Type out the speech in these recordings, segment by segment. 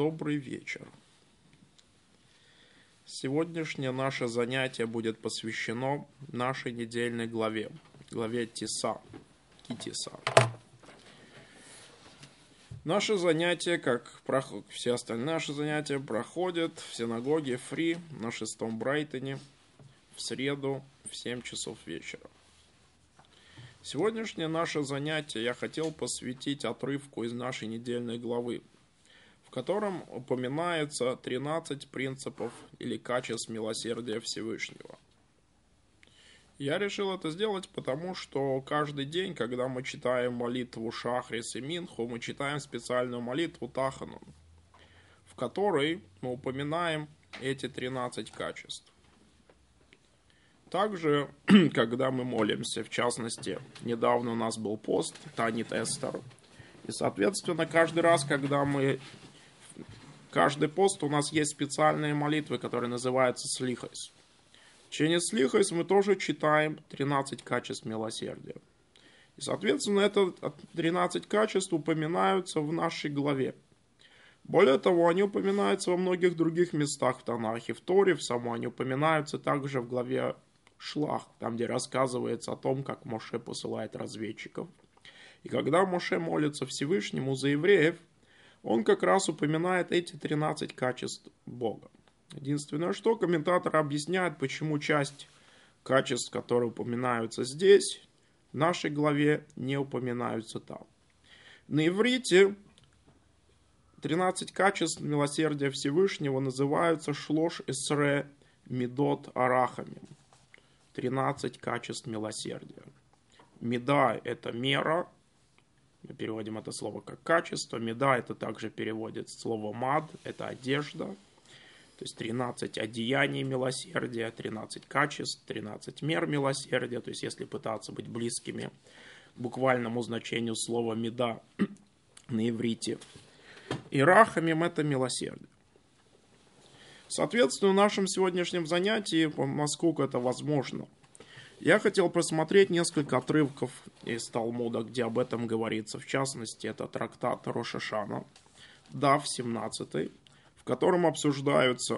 добрый вечер. Сегодняшнее наше занятие будет посвящено нашей недельной главе Тиса, Ки-Тиса. Наше занятие, как все остальные наши занятия, проходят в синагоге Фри на 6-м Брайтоне в среду в 7 часов вечера. Сегодняшнее наше занятие я хотел посвятить отрывку из нашей недельной главы, в котором упоминается 13 принципов или качеств милосердия Всевышнего. Я решил это сделать, потому что каждый день, когда мы читаем молитву Шахрис и Минху, мы читаем специальную молитву Таханун, в которой мы упоминаем эти 13 качеств. Также, когда мы молимся, в частности, недавно у нас был пост Танит Эстер, и, соответственно, каждый раз, каждый пост у нас есть специальные молитвы, которые называются слихойс. В течение слихойс мы тоже читаем 13 качеств милосердия. И, соответственно, это 13 качеств упоминаются в нашей главе. Более того, они упоминаются во многих других местах в Танахе, в Торе, в самой, они упоминаются также в главе Шлах, там, где рассказывается о том, как Моше посылает разведчиков. И когда Моше молится Всевышнему за евреев, он как раз упоминает эти 13 качеств Бога. Единственное, что комментаторы объясняют, почему часть качеств, которые упоминаются здесь, в нашей главе, не упоминаются там. На иврите 13 качеств милосердия Всевышнего называются Шлош Эсре Мидот Арахамим. 13 качеств милосердия. Меда – это мера. Мы переводим это слово как качество. Меда – это также переводится слово мад, это одежда. То есть 13 одеяний милосердия, 13 качеств, 13 мер милосердия. То есть если пытаться быть близкими к буквальному значению слова меда на иврите. И рахамим – это милосердие. Соответственно, в нашем сегодняшнем занятии, насколько это возможно, я хотел просмотреть несколько отрывков из Талмуда, где об этом говорится. В частности, это трактат Рош ха-Шана, Дав 17, в котором обсуждается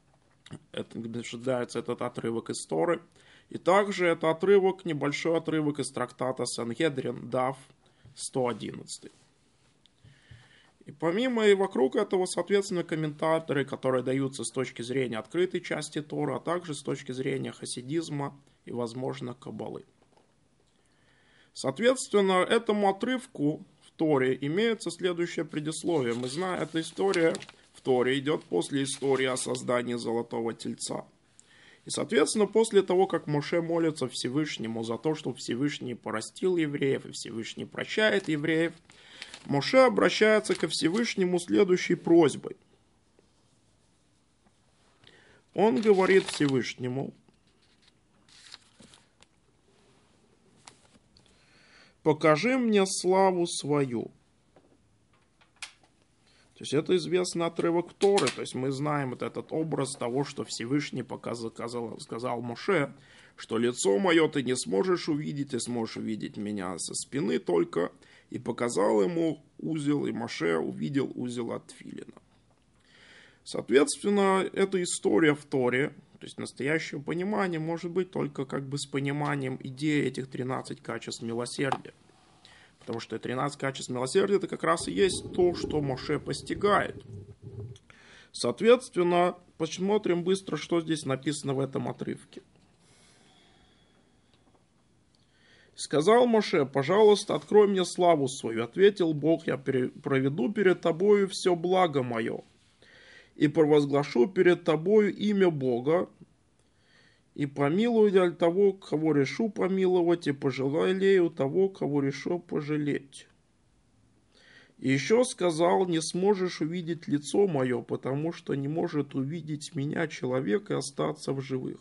этот отрывок из Торы. И также это небольшой отрывок из трактата Сангедрин, Дав 111. И помимо и вокруг этого, соответственно, комментаторы, которые даются с точки зрения открытой части Торы, а также с точки зрения хасидизма и, возможно, каббалы. Соответственно, этому отрывку в Торе имеется следующее предисловие. Мы знаем, эта история в Торе идет после истории о создании Золотого Тельца. И, соответственно, после того, как Моше молится Всевышнему за то, что Всевышний порастил евреев и Всевышний прощает евреев, Моше обращается ко Всевышнему следующей просьбой. Он говорит Всевышнему: покажи мне славу свою. То есть это известный отрывок Торы. То есть мы знаем вот этот образ того, что Всевышний сказал Моше, что лицо мое ты не сможешь увидеть, ты сможешь увидеть меня со спины только. И показал ему узел, и Моше увидел узел от Тфилина. Соответственно, эта история в Торе, то есть настоящее понимание, может быть только как бы с пониманием идеи этих 13 качеств милосердия. Потому что 13 качеств милосердия это как раз и есть то, что Моше постигает. Соответственно, посмотрим быстро, что здесь написано в этом отрывке. Сказал Моше: пожалуйста, открой мне славу свою. Ответил Бог: я проведу перед тобою все благо мое, и провозглашу перед тобою имя Бога, и помилую я того, кого решу помиловать, и пожалею того, кого решу пожалеть. И еще сказал: не сможешь увидеть лицо мое, потому что не может увидеть меня человек и остаться в живых.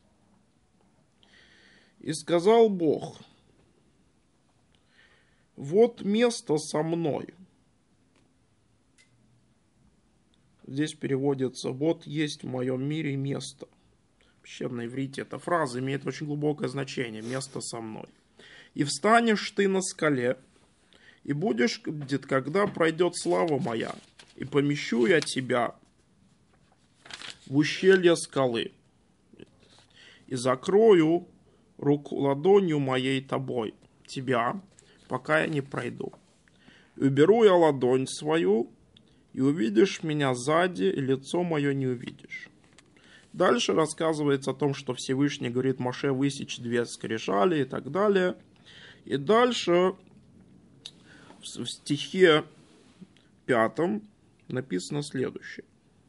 И сказал Бог: вот место со мной. Здесь переводится: вот есть в моем мире место. Вообще на иврите эта фраза имеет очень глубокое значение. Место со мной. И встанешь ты на скале, и будешь, когда пройдет слава моя, и помещу я тебя в ущелье скалы, и закрою руку ладонью моей тобой тебя, пока я не пройду. И уберу я ладонь свою, и увидишь меня сзади, и лицо мое не увидишь. Дальше рассказывается о том, что Всевышний говорит Моше высечь 2 скрижали и так далее. И дальше в стихе 5 написано следующее.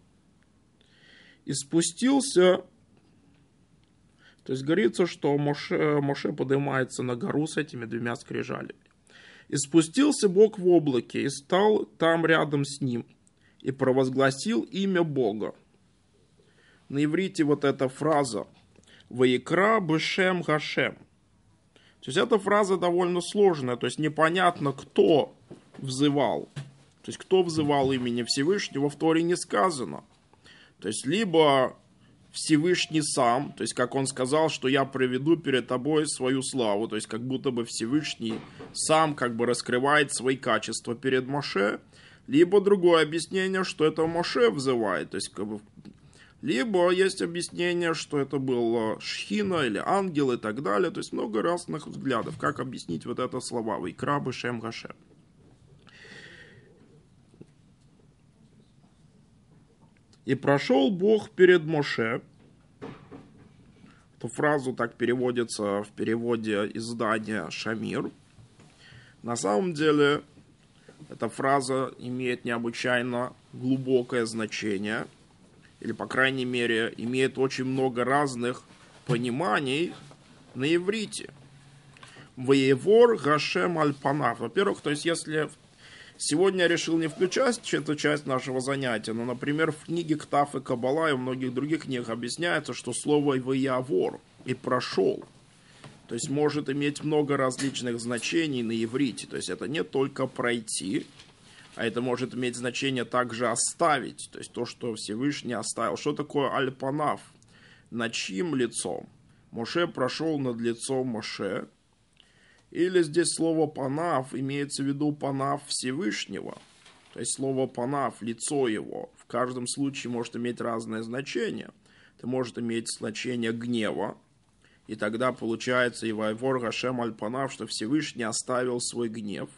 И спустился, то есть говорится, что Моше поднимается на гору с этими 2 скрижалями. И спустился Бог в облаке, и стал там рядом с ним, и провозгласил имя Бога. На иврите вот эта фраза «Ваикра бешем Гашем». То есть эта фраза довольно сложная, то есть непонятно, кто взывал. То есть кто взывал имени Всевышнего, в Торе не сказано. То есть либо Всевышний сам, то есть как он сказал, что я приведу перед тобой свою славу, то есть как будто бы Всевышний сам как бы раскрывает свои качества перед Моше, либо другое объяснение, что это Моше взывает, то есть как бы, либо есть объяснение, что это был Шхина или ангел и так далее, то есть много разных взглядов, как объяснить вот это слова «Вайкра бешем Гашем». И прошел Бог перед Моше. Эту фразу так переводится в переводе издания Шамир. На самом деле, эта фраза имеет необычайно глубокое значение. Или, по крайней мере, имеет очень много разных пониманий на иврите. Воевор Гашем Аль-Панав. Во-первых, то есть, если сегодня я решил не включать эту часть нашего занятия, но, например, в книге Ктав и Каббала и в многих других книгах объясняется, что слово «воявор» и «прошел», то есть может иметь много различных значений на иврите. То есть это не только пройти, а это может иметь значение также оставить, то есть то, что Всевышний оставил. Что такое аль-панав? Над чьим лицом? Моше прошел над лицом Моше. Или здесь слово панав имеется в виду панав Всевышнего. То есть слово панав, лицо его, в каждом случае может иметь разное значение. Это может иметь значение гнева. И тогда получается и вайвор Гашем аль-панав, что Всевышний оставил свой гнев.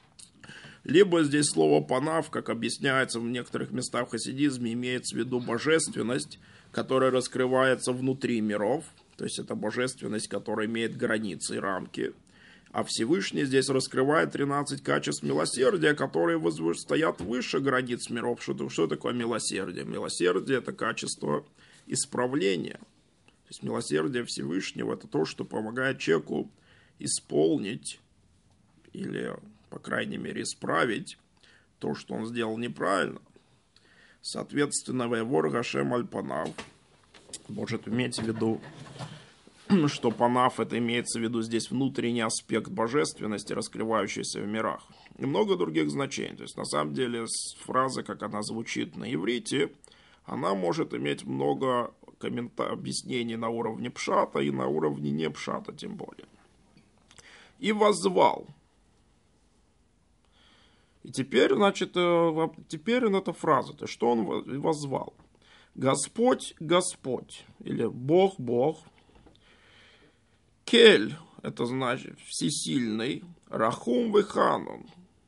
Либо здесь слово «панав», как объясняется в некоторых местах в хасидизме, имеется в виду божественность, которая раскрывается внутри миров. То есть это божественность, которая имеет границы и рамки. А Всевышний здесь раскрывает 13 качеств милосердия, которые стоят выше границ миров. Что такое милосердие? Милосердие – это качество исправления. То есть милосердие Всевышнего – это то, что помогает человеку исполнить или, по крайней мере, исправить то, что он сделал неправильно. Соответственно, вайвор Гашем аль-панав может иметь в виду, что панав это имеется в виду здесь внутренний аспект божественности, раскрывающийся в мирах. И много других значений. То есть, на самом деле, фраза, как она звучит на иврите, она может иметь много объяснений на уровне пшата и на уровне не пшата, тем более. И воззвал. И теперь, значит, теперь эта фраза, то есть, что он воззвал? Господь, Господь, или Бог, Бог. Кель, это значит всесильный, Рахум веханон,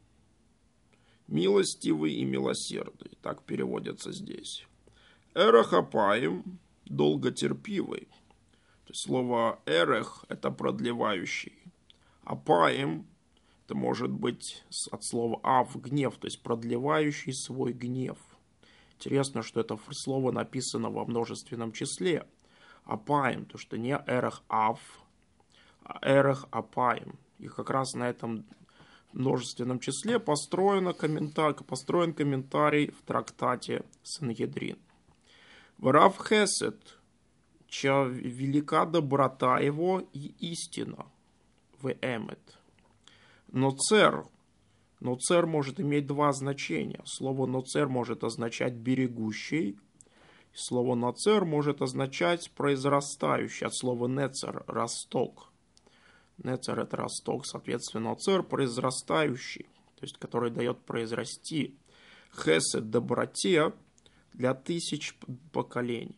милостивый и милосердный, так переводится здесь. Эрехапаим, долготерпивый. То есть слово эрех это продлевающий. Апаим это может быть от слова ав, гнев, то есть продлевающий свой гнев. Интересно, что это слово написано во множественном числе. Апаим, то что не эрех ав, а эрех апаим. И как раз на этом множественном числе построен комментарий в трактате Сангедрин. Врав Хесед, чья велика доброта его и истина, в эмет. Ноцер может иметь два значения. Слово ноцер может означать берегущий. Слово ноцер может означать произрастающий. От слова нецер – росток. Нецер – это росток, соответственно, ноцер – произрастающий, то есть который дает произрасти. хесед, доброте для тысяч поколений.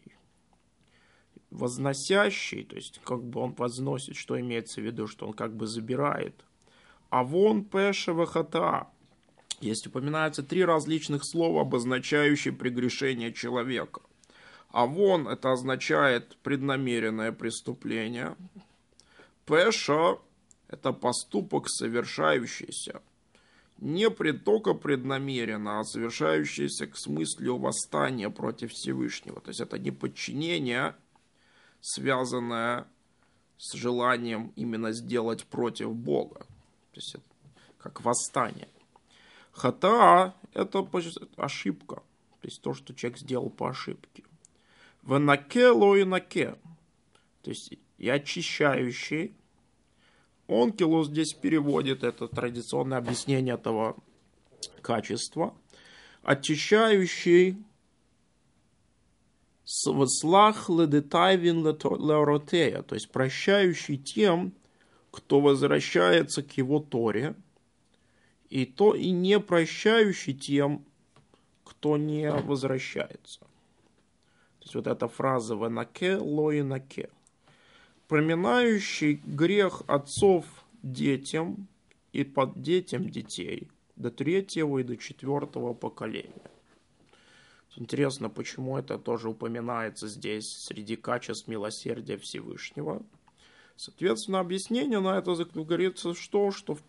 Возносящий, то есть как бы он возносит, что имеется в виду, что он как бы забирает. Авон пешева хата. Здесь упоминаются 3 различных слова, обозначающие прегрешение человека. Авон — это означает преднамеренное преступление. Пеша — это поступок, совершающийся не только преднамеренно, а совершающийся к смыслу восстания против Всевышнего. То есть это не подчинение, связанное с желанием именно сделать против Бога. То есть это как восстание. Хата — это ошибка. То есть то, что человек сделал по ошибке. Венаке лоинаке. То есть и очищающий. Онкилос здесь переводит, это традиционное объяснение этого качества. Очищающий слах ледетайвин леоротея, то есть прощающий тем, кто возвращается к его Торе, и не прощающий тем, кто не возвращается. То есть вот эта фраза «венаке лоинаке». Проминающий грех отцов детям и под детям детей до 3-го и до 4-го поколения. Интересно, почему это тоже упоминается здесь среди качеств милосердия Всевышнего. Соответственно, объяснение на это говорится, что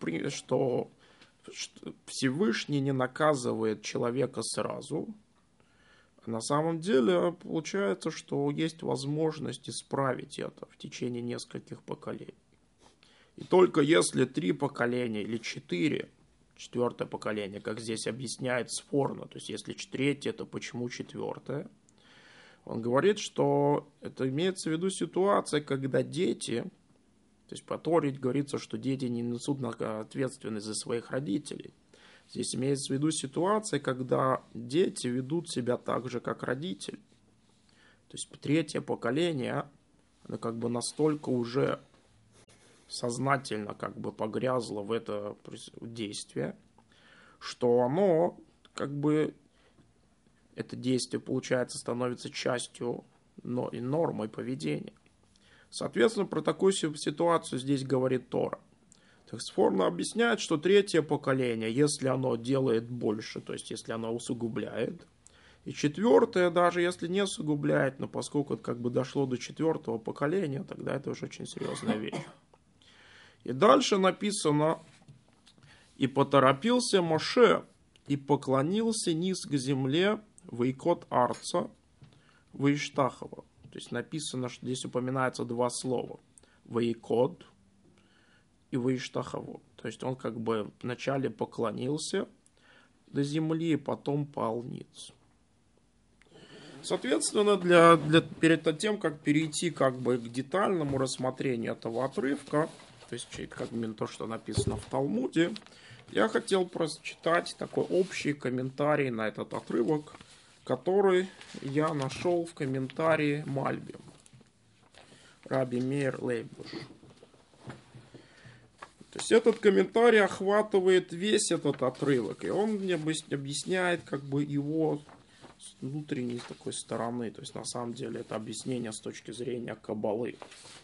Всевышний не наказывает человека сразу. На самом деле получается, что есть возможность исправить это в течение нескольких поколений. И только если 3 поколения или 4, 4-е поколение, как здесь объясняет спорно, то есть если 3-е, то почему 4-е? Он говорит, что это имеется в виду ситуация, когда дети, то есть по Торе говорится, что дети не несут ответственность за своих родителей. Здесь имеется в виду ситуация, когда дети ведут себя так же, как родители. То есть 3-е поколение, оно как бы настолько уже сознательно как бы погрязло в это действие, что оно как бы, это действие, получается, становится частью и нормой поведения. Соответственно, про такую ситуацию здесь говорит Тора. Спорно объясняет, что 3-е поколение, если оно делает больше, то есть если оно усугубляет, и 4-е, даже если не усугубляет, но поскольку это как бы дошло до 4-го поколения, тогда это уже очень серьезная вещь. И дальше написано: «И поторопился Моше, и поклонился низ к земле Вайкот Арца Ваиштахова». То есть написано, что здесь упоминается 2 слова. Вайкот и Ваиштахово. То есть он как бы вначале поклонился до земли, потом пал ниц. Соответственно, перед тем, как перейти как бы к детальному рассмотрению этого отрывка, то есть как бы то, что написано в Талмуде, я хотел прочитать такой общий комментарий на этот отрывок, который я нашел в комментарии Мальбим, Раби Меир Лейбуш. То есть этот комментарий охватывает весь этот отрывок, и он мне объясняет как бы его с внутренней такой стороны. То есть на самом деле это объяснение с точки зрения Каббалы.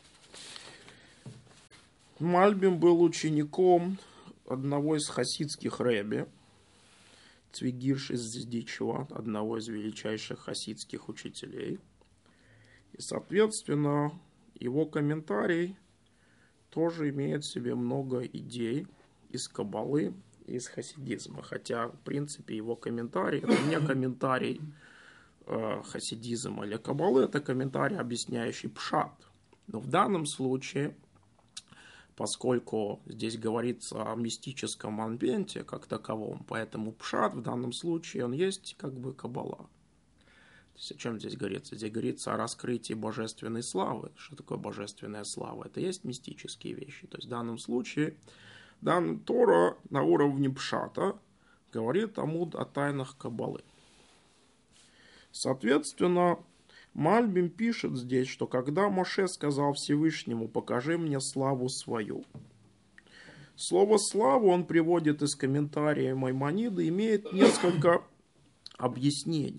Мальбим был учеником одного из хасидских рэби, Цвигирш из Дичева, одного из величайших хасидских учителей. И, соответственно, его комментарий тоже имеет в себе много идей из Каббалы и из хасидизма. Хотя, в принципе, его комментарий — это не комментарий хасидизма или Каббалы, это комментарий, объясняющий пшат. Но в данном случае, поскольку здесь говорится о мистическом моменте как таковом, поэтому пшат в данном случае он есть как бы Каббала. То есть о чем здесь говорится? Здесь говорится о раскрытии божественной славы. Что такое божественная слава? Это есть мистические вещи. То есть в данном случае Тора на уровне пшата говорит Талмуд о тайнах Каббалы. Соответственно, Мальбим пишет здесь, что когда Моше сказал Всевышнему: «Покажи мне славу свою». Слово «славу» он приводит из комментария Маймонида, имеет несколько объяснений.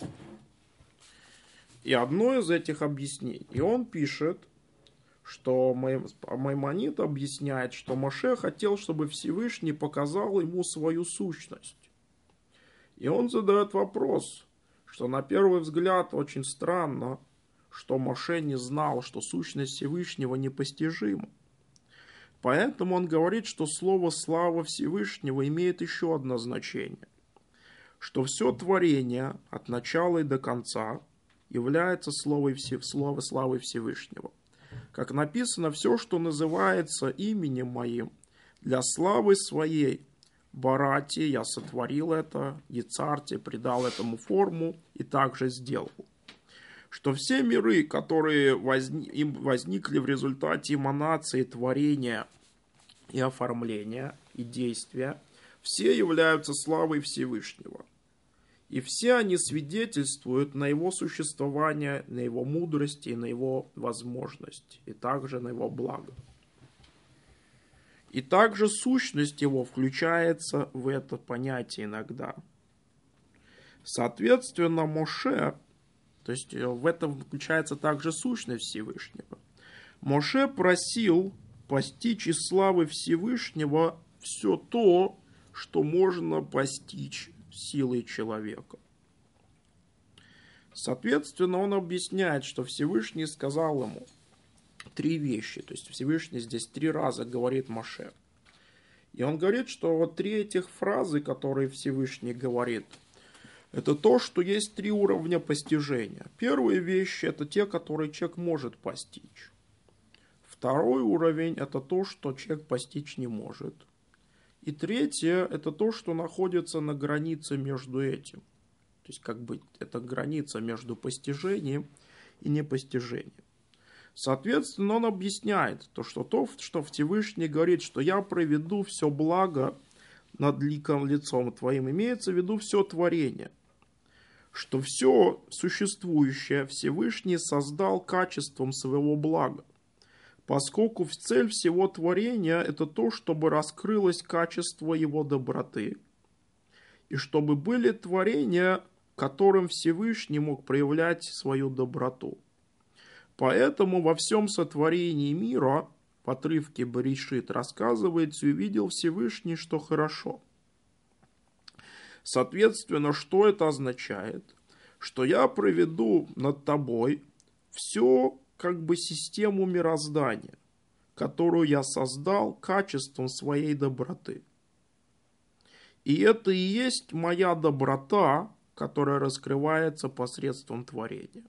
И одно из этих объяснений, и он пишет, что Маймонид объясняет, что Моше хотел, чтобы Всевышний показал ему свою сущность. И он задает вопрос, что на первый взгляд очень странно, что Моше не знал, что сущность Всевышнего непостижима. Поэтому он говорит, что слово «слава Всевышнего» имеет еще одно значение, что все творение от начала и до конца является славой Всевышнего. Как написано, все, что называется именем моим, для славы своей, Барати, я сотворил это, Ецарти придал этому форму и также сделал. Что все миры, которые возникли в результате эманации творения и оформления, и действия, все являются славой Всевышнего. И все они свидетельствуют на его существование, на его мудрости, на его возможность, и также на его благо. И также сущность его включается в это понятие иногда. Соответственно, Моше, то есть в этом включается также сущность Всевышнего. Моше просил постичь из славы Всевышнего все то, что можно постичь силой человека. Соответственно, он объясняет, что Всевышний сказал ему три вещи. То есть Всевышний здесь 3 раза говорит Моше. И он говорит, что вот 3 этих фразы, которые Всевышний говорит, это то, что есть 3 уровня постижения. Первые вещи это те, которые человек может постичь. Второй уровень это то, что человек постичь не может. И третье, это то, что находится на границе между этим. То есть, как бы, это граница между постижением и непостижением. Соответственно, он объясняет, что Всевышний говорит, что я проведу все благо над лицом твоим, имеется в виду все творение. Что все существующее Всевышний создал качеством своего блага. Поскольку цель всего творения это то, чтобы раскрылось качество его доброты. И чтобы были творения, которым Всевышний мог проявлять свою доброту. Поэтому во всем сотворении мира, в отрывке Берешит рассказывается, увидел Всевышний, что хорошо. Соответственно, что это означает? Что я проведу над тобой всю как бы систему мироздания, которую я создал качеством своей доброты. И это и есть моя доброта, которая раскрывается посредством творения.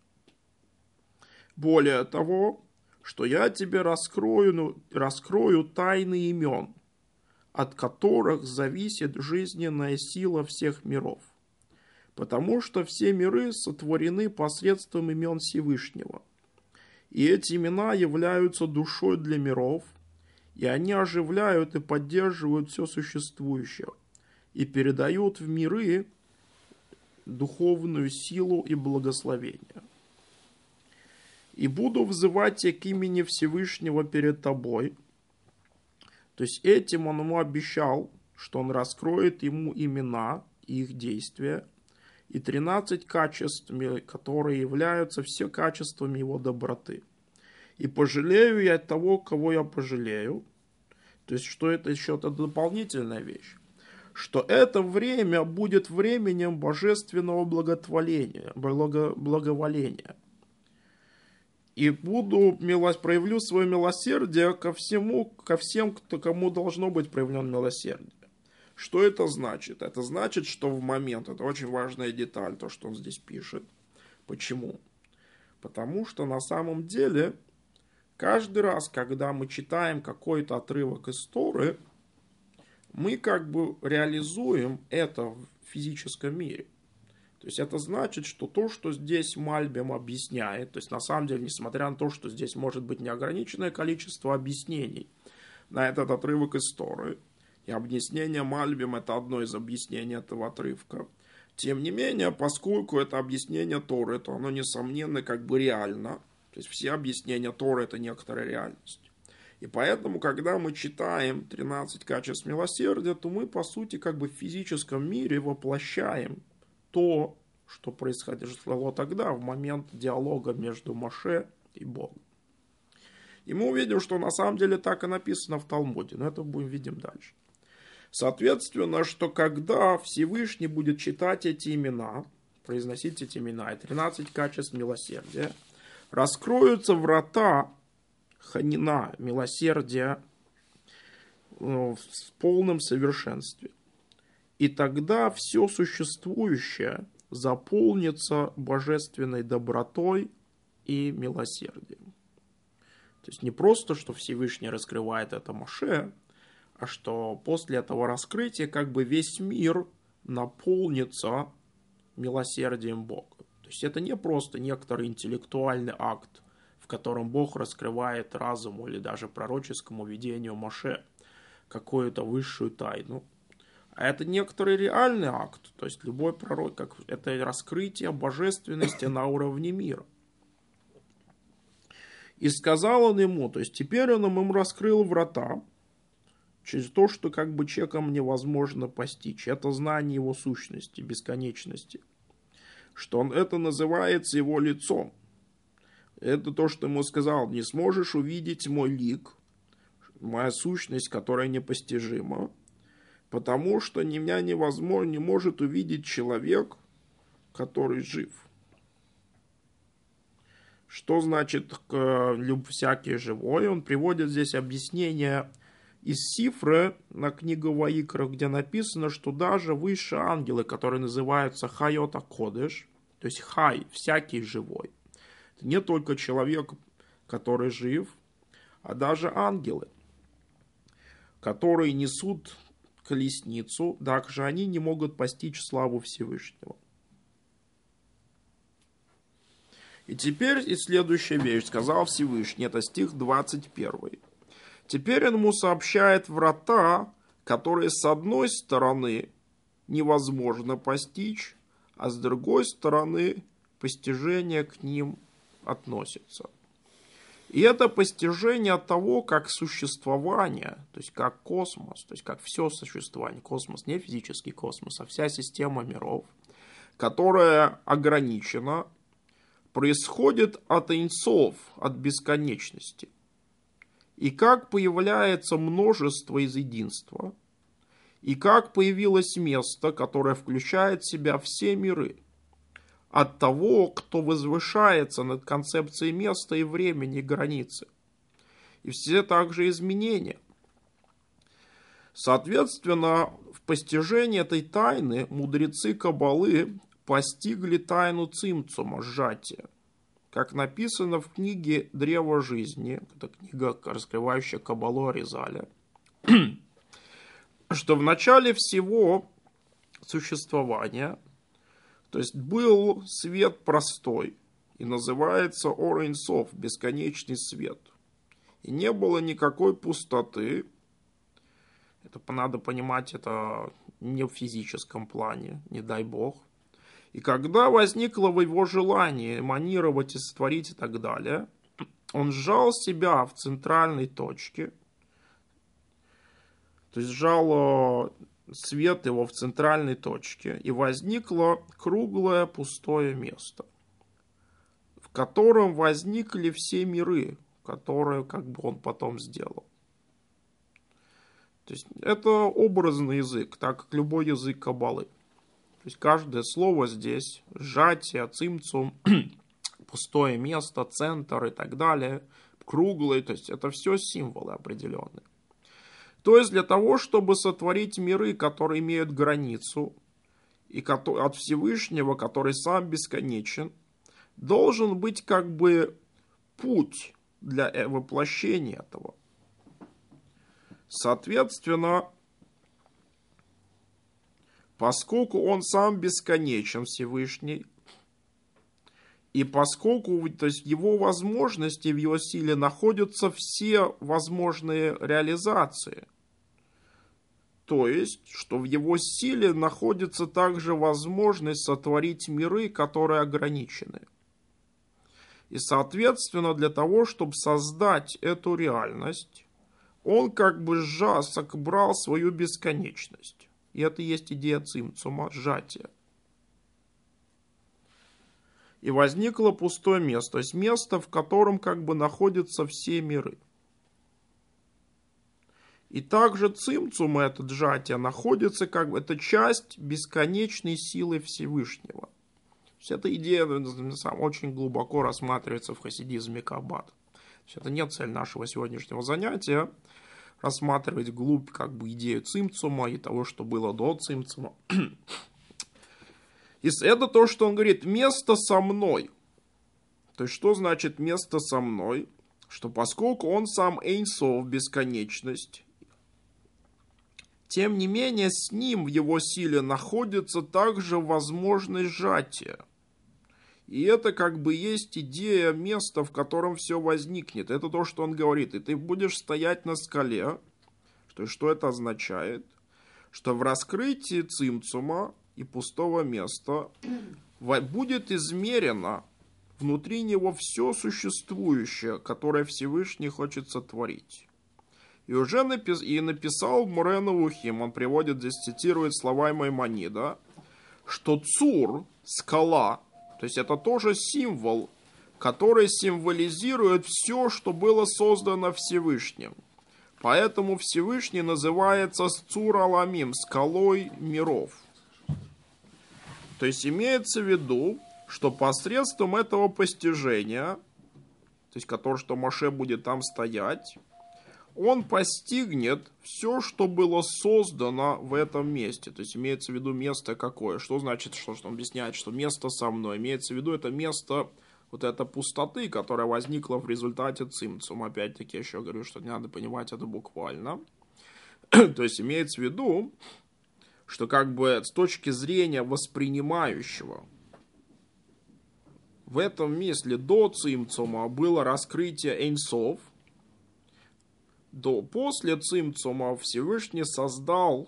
Более того, что я тебе раскрою тайны имен, от которых зависит жизненная сила всех миров. Потому что все миры сотворены посредством имен Всевышнего. И эти имена являются душой для миров, и они оживляют и поддерживают все существующее, и передают в миры духовную силу и благословение. И буду взывать тебя к имени Всевышнего перед тобой. То есть этим он ему обещал, что он раскроет ему имена и их действия, и 13 качеств, которые являются все качествами его доброты. И пожалею я того, кого я пожалею. То есть, что это еще дополнительная вещь. Что это время будет временем божественного благоволения. И проявлю свое милосердие ко всем, кому должно быть проявлено милосердие. Что это значит? Это значит, что в момент, это очень важная деталь, то, что он здесь пишет. Почему? Потому что на самом деле, каждый раз, когда мы читаем какой-то отрывок из Торы, мы как бы реализуем это в физическом мире. То есть это значит, что то, что здесь Мальбим объясняет, то есть на самом деле, несмотря на то, что здесь может быть неограниченное количество объяснений на этот отрывок из Торы, и объяснение Мальбим это одно из объяснений этого отрывка, тем не менее, поскольку это объяснение Торы, то оно несомненно как бы реально, то есть все объяснения Торы это некоторая реальность. И поэтому, когда мы читаем 13 качеств милосердия, то мы, по сути, как бы в физическом мире воплощаем то, что происходило тогда, в момент диалога между Моше и Богом. И мы увидим, что на самом деле так и написано в Талмуде, но это будем видим дальше. Соответственно, что когда Всевышний будет читать эти имена, произносить эти имена, и 13 качеств милосердия, раскроются врата ханина, милосердия в полном совершенстве. И тогда все существующее заполнится божественной добротой и милосердием. То есть не просто, что Всевышний раскрывает это Моше, а что после этого раскрытия как бы весь мир наполнится милосердием Бога. То есть это не просто некоторый интеллектуальный акт, в котором Бог раскрывает разуму или даже пророческому видению Моше какую-то высшую тайну. А это некоторый реальный акт, то есть любой пророк, как это раскрытие божественности на уровне мира. И сказал он ему, то есть теперь он ему раскрыл врата, через то, что как бы человеком невозможно постичь. Это знание его сущности, бесконечности. Что он это называется его лицом. Это то, что ему сказал. Не сможешь увидеть мой лик, моя сущность, которая непостижима, потому что меня невозможно, не может увидеть человек, который жив. Что значит всякий живой? Он приводит здесь объяснение из Сифры на книгу Ваикра, где написано, что даже высшие ангелы, которые называются Хайота Кодеш, то есть Хай, всякий живой, это не только человек, который жив, а даже ангелы, которые несут колесницу, также они не могут постичь славу Всевышнего. И теперь и следующая вещь, сказал Всевышний, это стих 21. Теперь он ему сообщает врата, которые с одной стороны невозможно постичь, а с другой стороны постижение к ним относится. И это постижение того, как существование, то есть как космос, то есть как все существование, космос, не физический космос, а вся система миров, которая ограничена, происходит от инсов, от бесконечности. И как появляется множество из единства, и как появилось место, которое включает в себя все миры, от того, кто возвышается над концепцией места и времени, и границы. И все также изменения. Соответственно, в постижении этой тайны мудрецы Каббалы постигли тайну цимцума, сжатия. Как написано в книге «Древо жизни», это книга, раскрывающая Каббалу Аризаля, что в начале всего существования, то есть был свет простой, и называется Ор Эйн Соф, бесконечный свет. И не было никакой пустоты. Это надо понимать, это не в физическом плане, не дай бог. И когда возникло в его желании эманировать и сотворить и так далее, он сжал себя в центральной точке, то есть сжал свет его в центральной точке, и возникло круглое пустое место, в котором возникли все миры, которые как бы он потом сделал. То есть это образный язык, так как любой язык Каббалы. То есть каждое слово здесь, сжатие, цимцум, пустое место, центр и так далее, круглый, то есть это все символы определенные. То есть для того, чтобы сотворить миры, которые имеют границу, и от Всевышнего, который сам бесконечен, должен быть как бы путь для воплощения этого. Соответственно, поскольку он сам бесконечен, Всевышний, и поскольку, то есть, его возможности, в его силе находятся все возможные реализации, то есть, что в его силе находится также возможность сотворить миры, которые ограничены. И, соответственно, для того, чтобы создать эту реальность, он как бы брал свою бесконечность. И это есть идея цимцума, сжатия. и возникло пустое место, то есть место, в котором как бы находятся все миры. И также цимцум, это сжатие, находится как бы, это часть бесконечной силы Всевышнего. То есть эта идея очень глубоко рассматривается в хасидизме Каббат. То есть это не цель нашего сегодняшнего занятия, рассматривать вглубь как бы идею цимцума и того, что было до цимцума. И это то, что он говорит, место со мной. То есть что значит место со мной? Что поскольку он сам Эйн Соф, бесконечность, тем не менее, с ним в его силе находится также возможность сжатия. И это как бы есть идея места, в котором все возникнет. Это то, что он говорит. И ты будешь стоять на скале. Что это означает? Что в раскрытии цимцума и пустого места будет измерено внутри него все существующее, которое Всевышний хочет сотворить. И уже написал Море Невухим, он приводит, здесь цитирует слова Маймонида, что Цур, скала, то есть это тоже символ, который символизирует все, что было создано Всевышним. Поэтому Всевышний называется Цур Аламим, скалой миров. То есть имеется в виду, что посредством этого постижения, то есть которое, что Моше будет там стоять, он постигнет все, что было создано в этом месте. То есть имеется в виду место какое. Что значит, что он объясняет, что место со мной? Имеется в виду это место вот этой пустоты, которая возникла в результате цимцума. Опять-таки, я еще говорю, что не надо понимать это буквально. То есть имеется в виду, что как бы с точки зрения воспринимающего, в этом месте до цимцума было раскрытие Эйн Соф. После цимцума Всевышний создал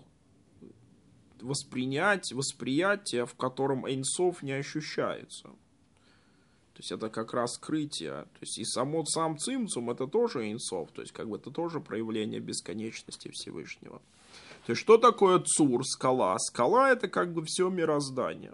восприятие, в котором Эйн Соф не ощущается. То есть это как раз скрытие. То есть и сам цимцум это тоже Эйн Соф. То есть как бы это тоже проявление бесконечности Всевышнего. То есть что такое Цур, скала? Скала это как бы все мироздание.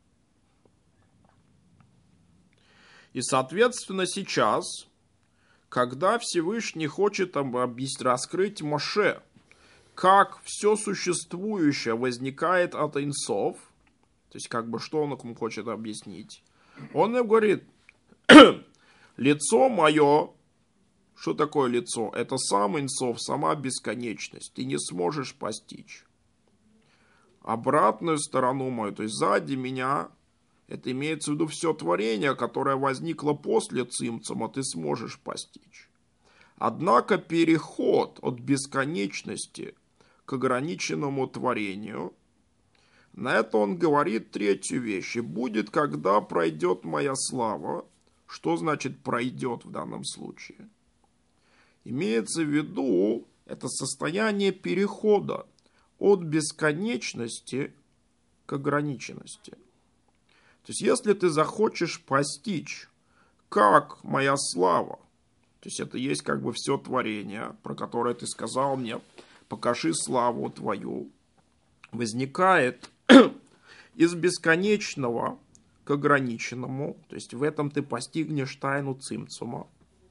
И соответственно сейчас, когда Всевышний хочет раскрыть Моше, как все существующее возникает от Эйн Соф, то есть как бы что он ему хочет объяснить, он им говорит, лицо мое, что такое лицо? Это сам Эйн Соф, сама бесконечность, ты не сможешь постичь. Обратную сторону мою, то есть сзади меня, это имеется в виду все творение, которое возникло после цимцума, ты сможешь постичь. Однако переход от бесконечности к ограниченному творению, на это он говорит третью вещь. И будет, когда пройдет моя слава. Что значит пройдет в данном случае? Имеется в виду, это состояние перехода от бесконечности к ограниченности. То есть, если ты захочешь постичь, как моя слава, то есть, это есть как бы все творение, про которое ты сказал мне, покажи славу твою, возникает из бесконечного к ограниченному, то есть, в этом ты постигнешь тайну цимцума.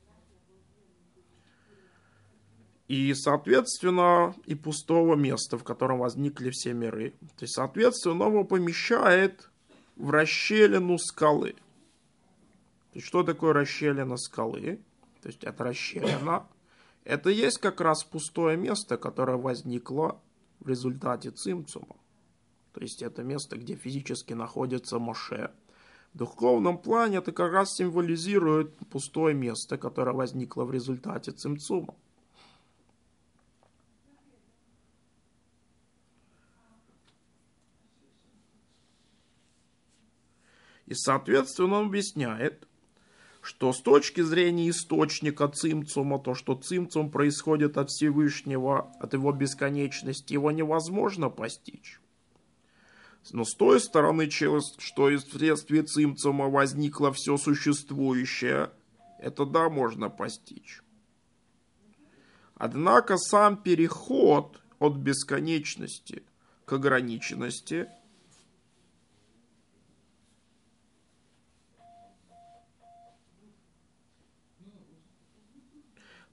И, соответственно, и пустого места, в котором возникли все миры. То есть, соответственно, он его помещает в расщелину скалы. То есть, что такое расщелина скалы? То есть, это расщелина. Это есть как раз пустое место, которое возникло в результате цимцума. То есть, это место, где физически находится Моше. В духовном плане это как раз символизирует пустое место, которое возникло в результате цимцума. И, соответственно, он объясняет, что с точки зрения источника цимцума, то, что цимцум происходит от Всевышнего, от его бесконечности, его невозможно постичь. Но с той стороны, что из вследствие цимцума возникло все существующее, это да, можно постичь. Однако сам переход от бесконечности к ограниченности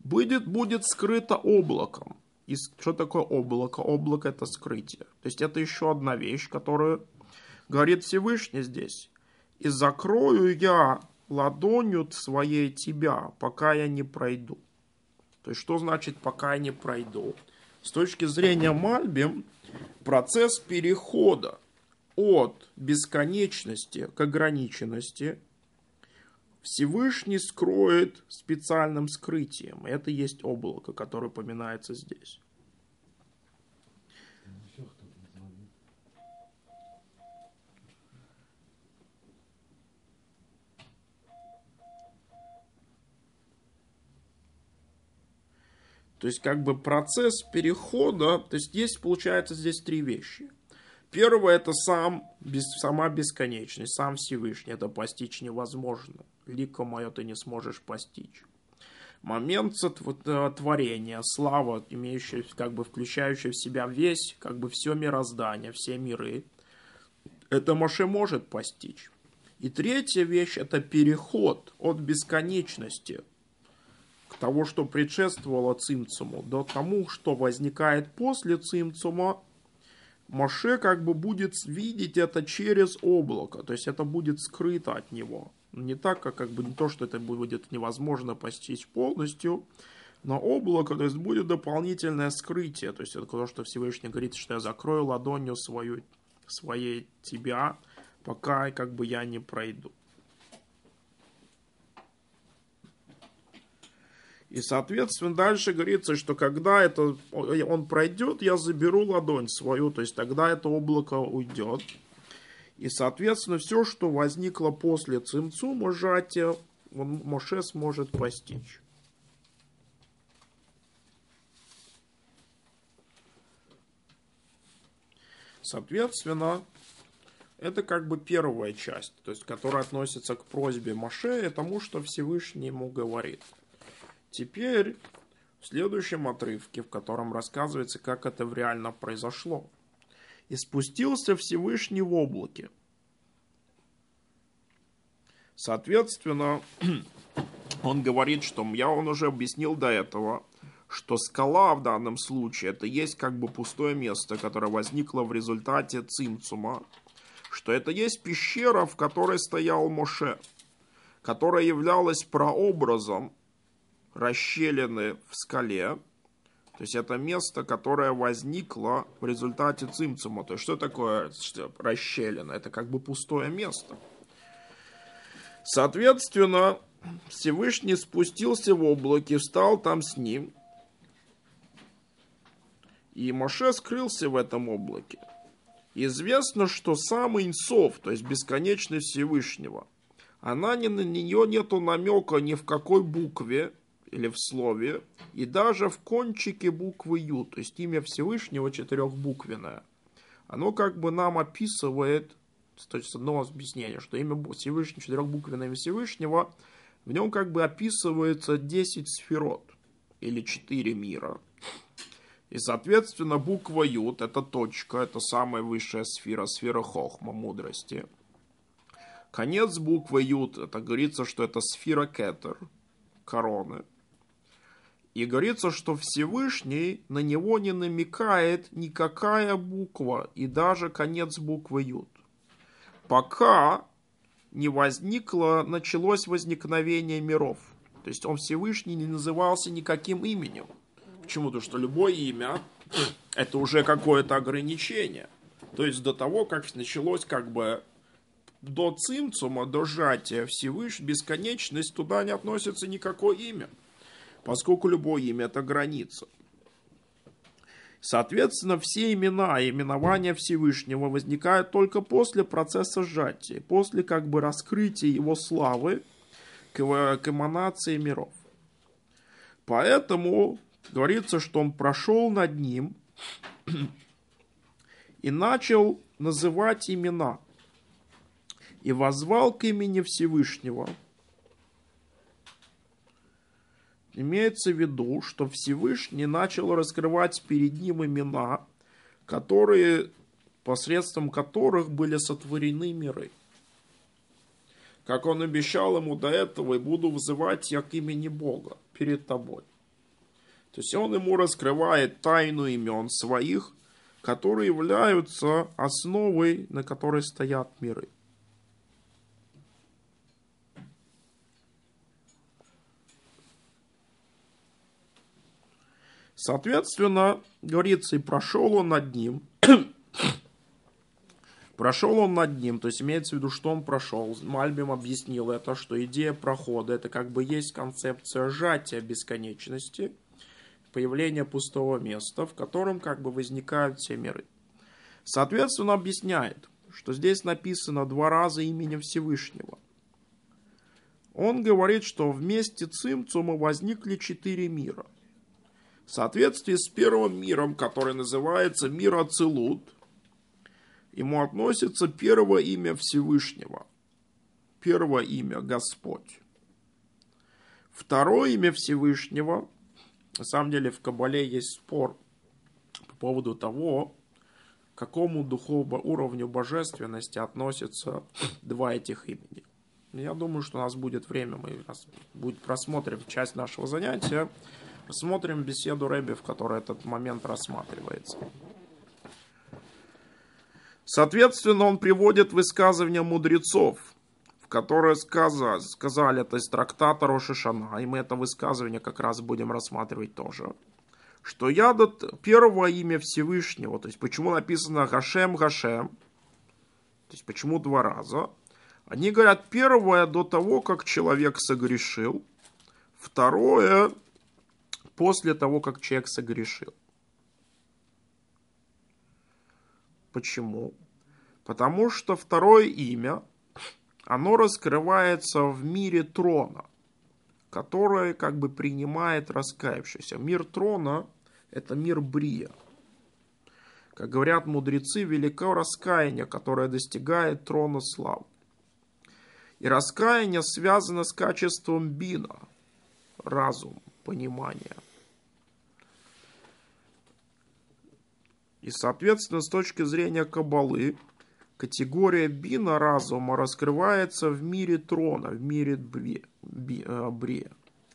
будет скрыто облаком. И что такое облако? Облако — это скрытие. То есть это еще одна вещь, которую говорит Всевышний здесь. «И закрою я ладонью своей тебя, пока я не пройду». То есть что значит «пока я не пройду»? С точки зрения Мальби, процесс перехода от бесконечности к ограниченности Всевышний скроет специальным скрытием. Это есть облако, которое упоминается здесь. То есть как бы процесс перехода, то есть есть, получается, здесь три вещи. Первое — это сама бесконечность, сам Всевышний. Это постичь невозможно. Лико мое ты не сможешь постичь. Момент творения, слава, имеющая, как бы включающая в себя весь, как бы все мироздание, все миры. Это Моше может постичь. И третья вещь — это переход от бесконечности к тому, что предшествовало цимцуму, до тому, что возникает после цимцума. Моше как бы будет видеть это через облако, то есть это будет скрыто от него. Не так, как бы не то, что это будет невозможно постичь полностью, но облако, то есть будет дополнительное скрытие, то есть это то, что Всевышний говорит, что я закрою ладонью своей тебя, пока как бы я не пройду. И, соответственно, дальше говорится, что когда он пройдет, я заберу ладонь свою, то есть тогда это облако уйдет. И, соответственно, все, что возникло после цимцума, сжатия, Моше сможет постичь. Соответственно, это как бы первая часть, то есть, которая относится к просьбе Моше и тому, что Всевышний ему говорит. Теперь в следующем отрывке, в котором рассказывается, как это реально произошло. «И спустился Всевышний в облаке». Соответственно, он говорит, что он уже объяснил до этого, что скала в данном случае это есть как бы пустое место, которое возникло в результате цимцума, что это есть пещера, в которой стоял Моше, которая являлась прообразом расщелины в скале, то есть это место, которое возникло в результате цимцума. То есть что такое расщелина? Это как бы пустое место. Соответственно, Всевышний спустился в облаке, встал там с ним, и Моше скрылся в этом облаке. Известно, что сам Эн Соф, то есть бесконечность Всевышнего, на нее нету намека ни в какой букве или в слове, и даже в кончике буквы Ю, то есть имя Всевышнего четырехбуквенное. Оно как бы нам описывает, то есть одно объяснение, что имя Всевышнего, четырехбуквенное имя Всевышнего, в нем как бы описывается 10 сферот, или 4 мира. И, соответственно, буква Ют, это точка, это самая высшая сфера, сфера Хохма, мудрости. Конец буквы Ют, это говорится, что это сфера Кетер, короны. И говорится, что Всевышний на него не намекает никакая буква, и даже конец буквы Ют. Пока не началось возникновение миров. То есть он Всевышний не назывался никаким именем. Почему? Потому что любое имя это уже какое-то ограничение. То есть до того, как началось как бы до цимцума, до сжатия Всевышний, бесконечность, туда не относится никакое имя. Поскольку любое имя это граница. Соответственно, все имена и именования Всевышнего возникают только после процесса сжатия, после как бы раскрытия его славы к эманации миров. Поэтому говорится, что он прошел над ним и начал называть имена. И воззвал к имени Всевышнего. Имеется в виду, что Всевышний начал раскрывать перед ним имена, посредством которых были сотворены миры. Как он обещал ему до этого, и буду вызывать я к имени Бога перед тобой. То есть он ему раскрывает тайну имен своих, которые являются основой, на которой стоят миры. Соответственно, говорится, и прошел он над ним. Прошел он над ним, то есть имеется в виду, что он прошел. Мальбим объяснил это, что идея прохода, это как бы есть концепция сжатия бесконечности, появления пустого места, в котором как бы возникают все миры. Соответственно, объясняет, что здесь написано 2 раза именем Всевышнего. Он говорит, что вместе Цимцума возникли 4 мира. В соответствии с первым миром, который называется мир Ацилут, ему относится первое имя Всевышнего. Первое имя Господь. Второе имя Всевышнего, на самом деле в Кабале есть спор по поводу того, к какому духовному уровню божественности относятся 2 этих имени. Я думаю, что у нас будет время, мы просмотрим часть нашего занятия, рассмотрим беседу Ребе, в которой этот момент рассматривается. Соответственно, он приводит высказывания мудрецов, в которые сказали, то есть трактата Рош ха-Шана, и мы это высказывание как раз будем рассматривать тоже, что первое имя Всевышнего, то есть почему написано Гашем, Гашем, то есть почему 2 раза, они говорят, первое до того, как человек согрешил, второе после того, как человек согрешил. Почему? Потому что второе имя, оно раскрывается в мире трона, который как бы принимает раскаявшийся. Мир трона – это мир Брия. Как говорят мудрецы, велико раскаяние, которое достигает трона славы. И раскаяние связано с качеством бина, разум, понимание. И, соответственно, с точки зрения Каббалы, категория бина, разума, раскрывается в мире трона, в мире Брия.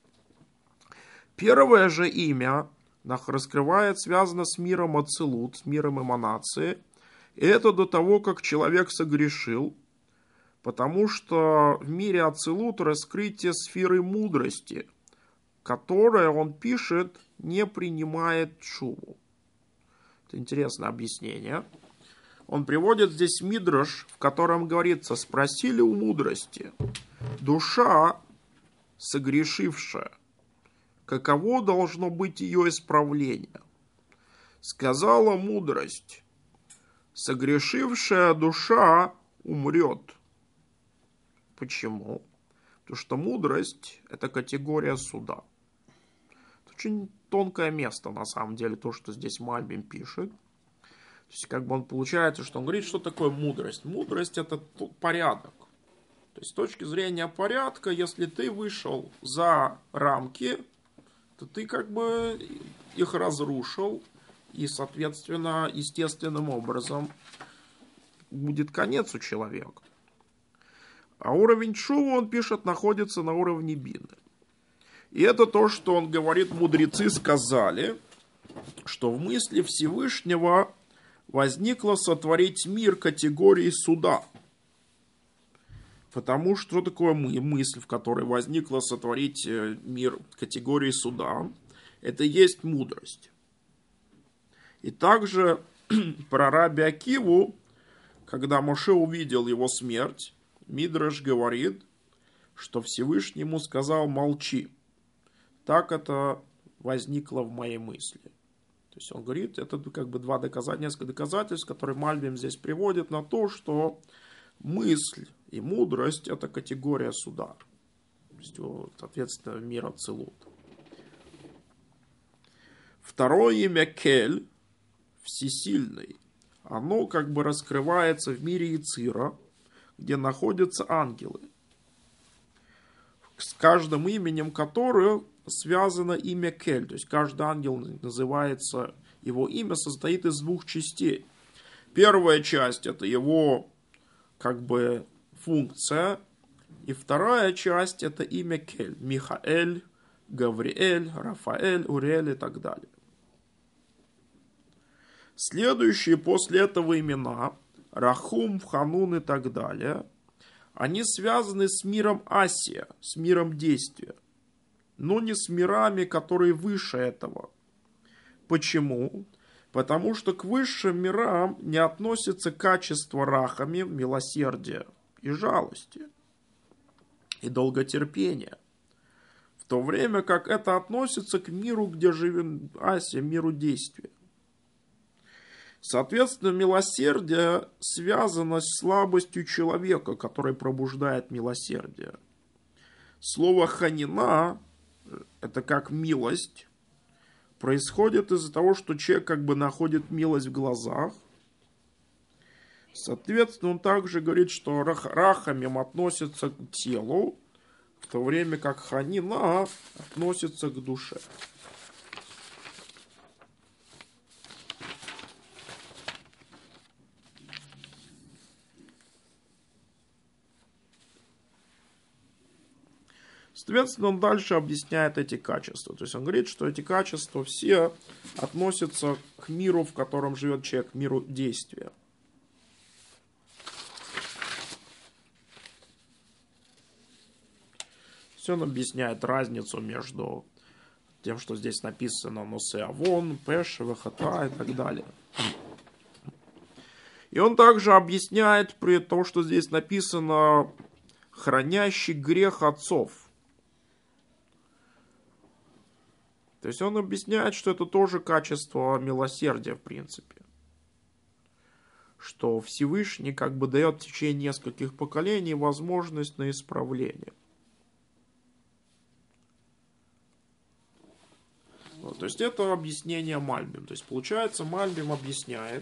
Первое же имя раскрывает, связано с миром Ацилут, с миром эманации. И это до того, как человек согрешил, потому что в мире Ацилут раскрытие сферы мудрости, которое он пишет, не принимает тшуву. Это интересное объяснение. Он приводит здесь мидраш, в котором говорится, спросили у мудрости, душа, согрешившая, каково должно быть ее исправление? Сказала мудрость, согрешившая душа умрет. Почему? Потому что мудрость – это категория суда. Это очень тонкое место, на самом деле, то, что здесь Мальбим пишет. То есть, как бы он получается, что он говорит, что такое мудрость. Мудрость – это порядок. То есть, с точки зрения порядка, если ты вышел за рамки, то ты как бы их разрушил, и, соответственно, естественным образом будет конец у человека. А уровень тшува, он пишет, находится на уровне бины. И это то, что он говорит, мудрецы сказали, что в мысли Всевышнего возникло сотворить мир категории суда. Потому что такое мысль, в которой возникло сотворить мир категории суда, это есть мудрость. И также про раби Акиву, когда Моше увидел его смерть, Мидраш говорит, что Всевышний ему сказал молчи. Так это возникло в моей мысли. То есть он говорит, это как бы несколько доказательств, которые Мальбим здесь приводит на то, что мысль и мудрость это категория суда. То есть, соответственно, мир Ацилут. Второе имя Кель, всесильный, оно как бы раскрывается в мире Ицира, где находятся ангелы, с каждым именем которого связано имя Кель. То есть каждый ангел называется, его имя состоит из 2 частей. Первая часть это его как бы функция, и вторая часть это имя Кель. Михаэль, Гавриэль, Рафаэль, Уриэль и так далее. Следующие после этого имена, Рахум, Ханун и так далее, они связаны с миром Асия, с миром действия, но не с мирами, которые выше этого. Почему? Потому что к высшим мирам не относится качество рахами, милосердия и жалости, и долготерпения. В то время как это относится к миру, где живет Асия, миру действия. Соответственно, милосердие связано с слабостью человека, который пробуждает милосердие. Слово ханина, это как милость, происходит из-за того, что человек как бы находит милость в глазах. Соответственно, он также говорит, что рахамим относится к телу, в то время как ханина относится к душе. Соответственно, он дальше объясняет эти качества. То есть он говорит, что эти качества все относятся к миру, в котором живет человек, к миру действия. Все он объясняет разницу между тем, что здесь написано Носе Авон, Пеш, Вехата и так далее. И он также объясняет при том, что здесь написано хранящий грех отцов. То есть он объясняет, что это тоже качество милосердия, в принципе. Что Всевышний как бы дает в течение нескольких поколений возможность на исправление. Вот, то есть это объяснение Мальбим. То есть получается, Мальбим объясняет,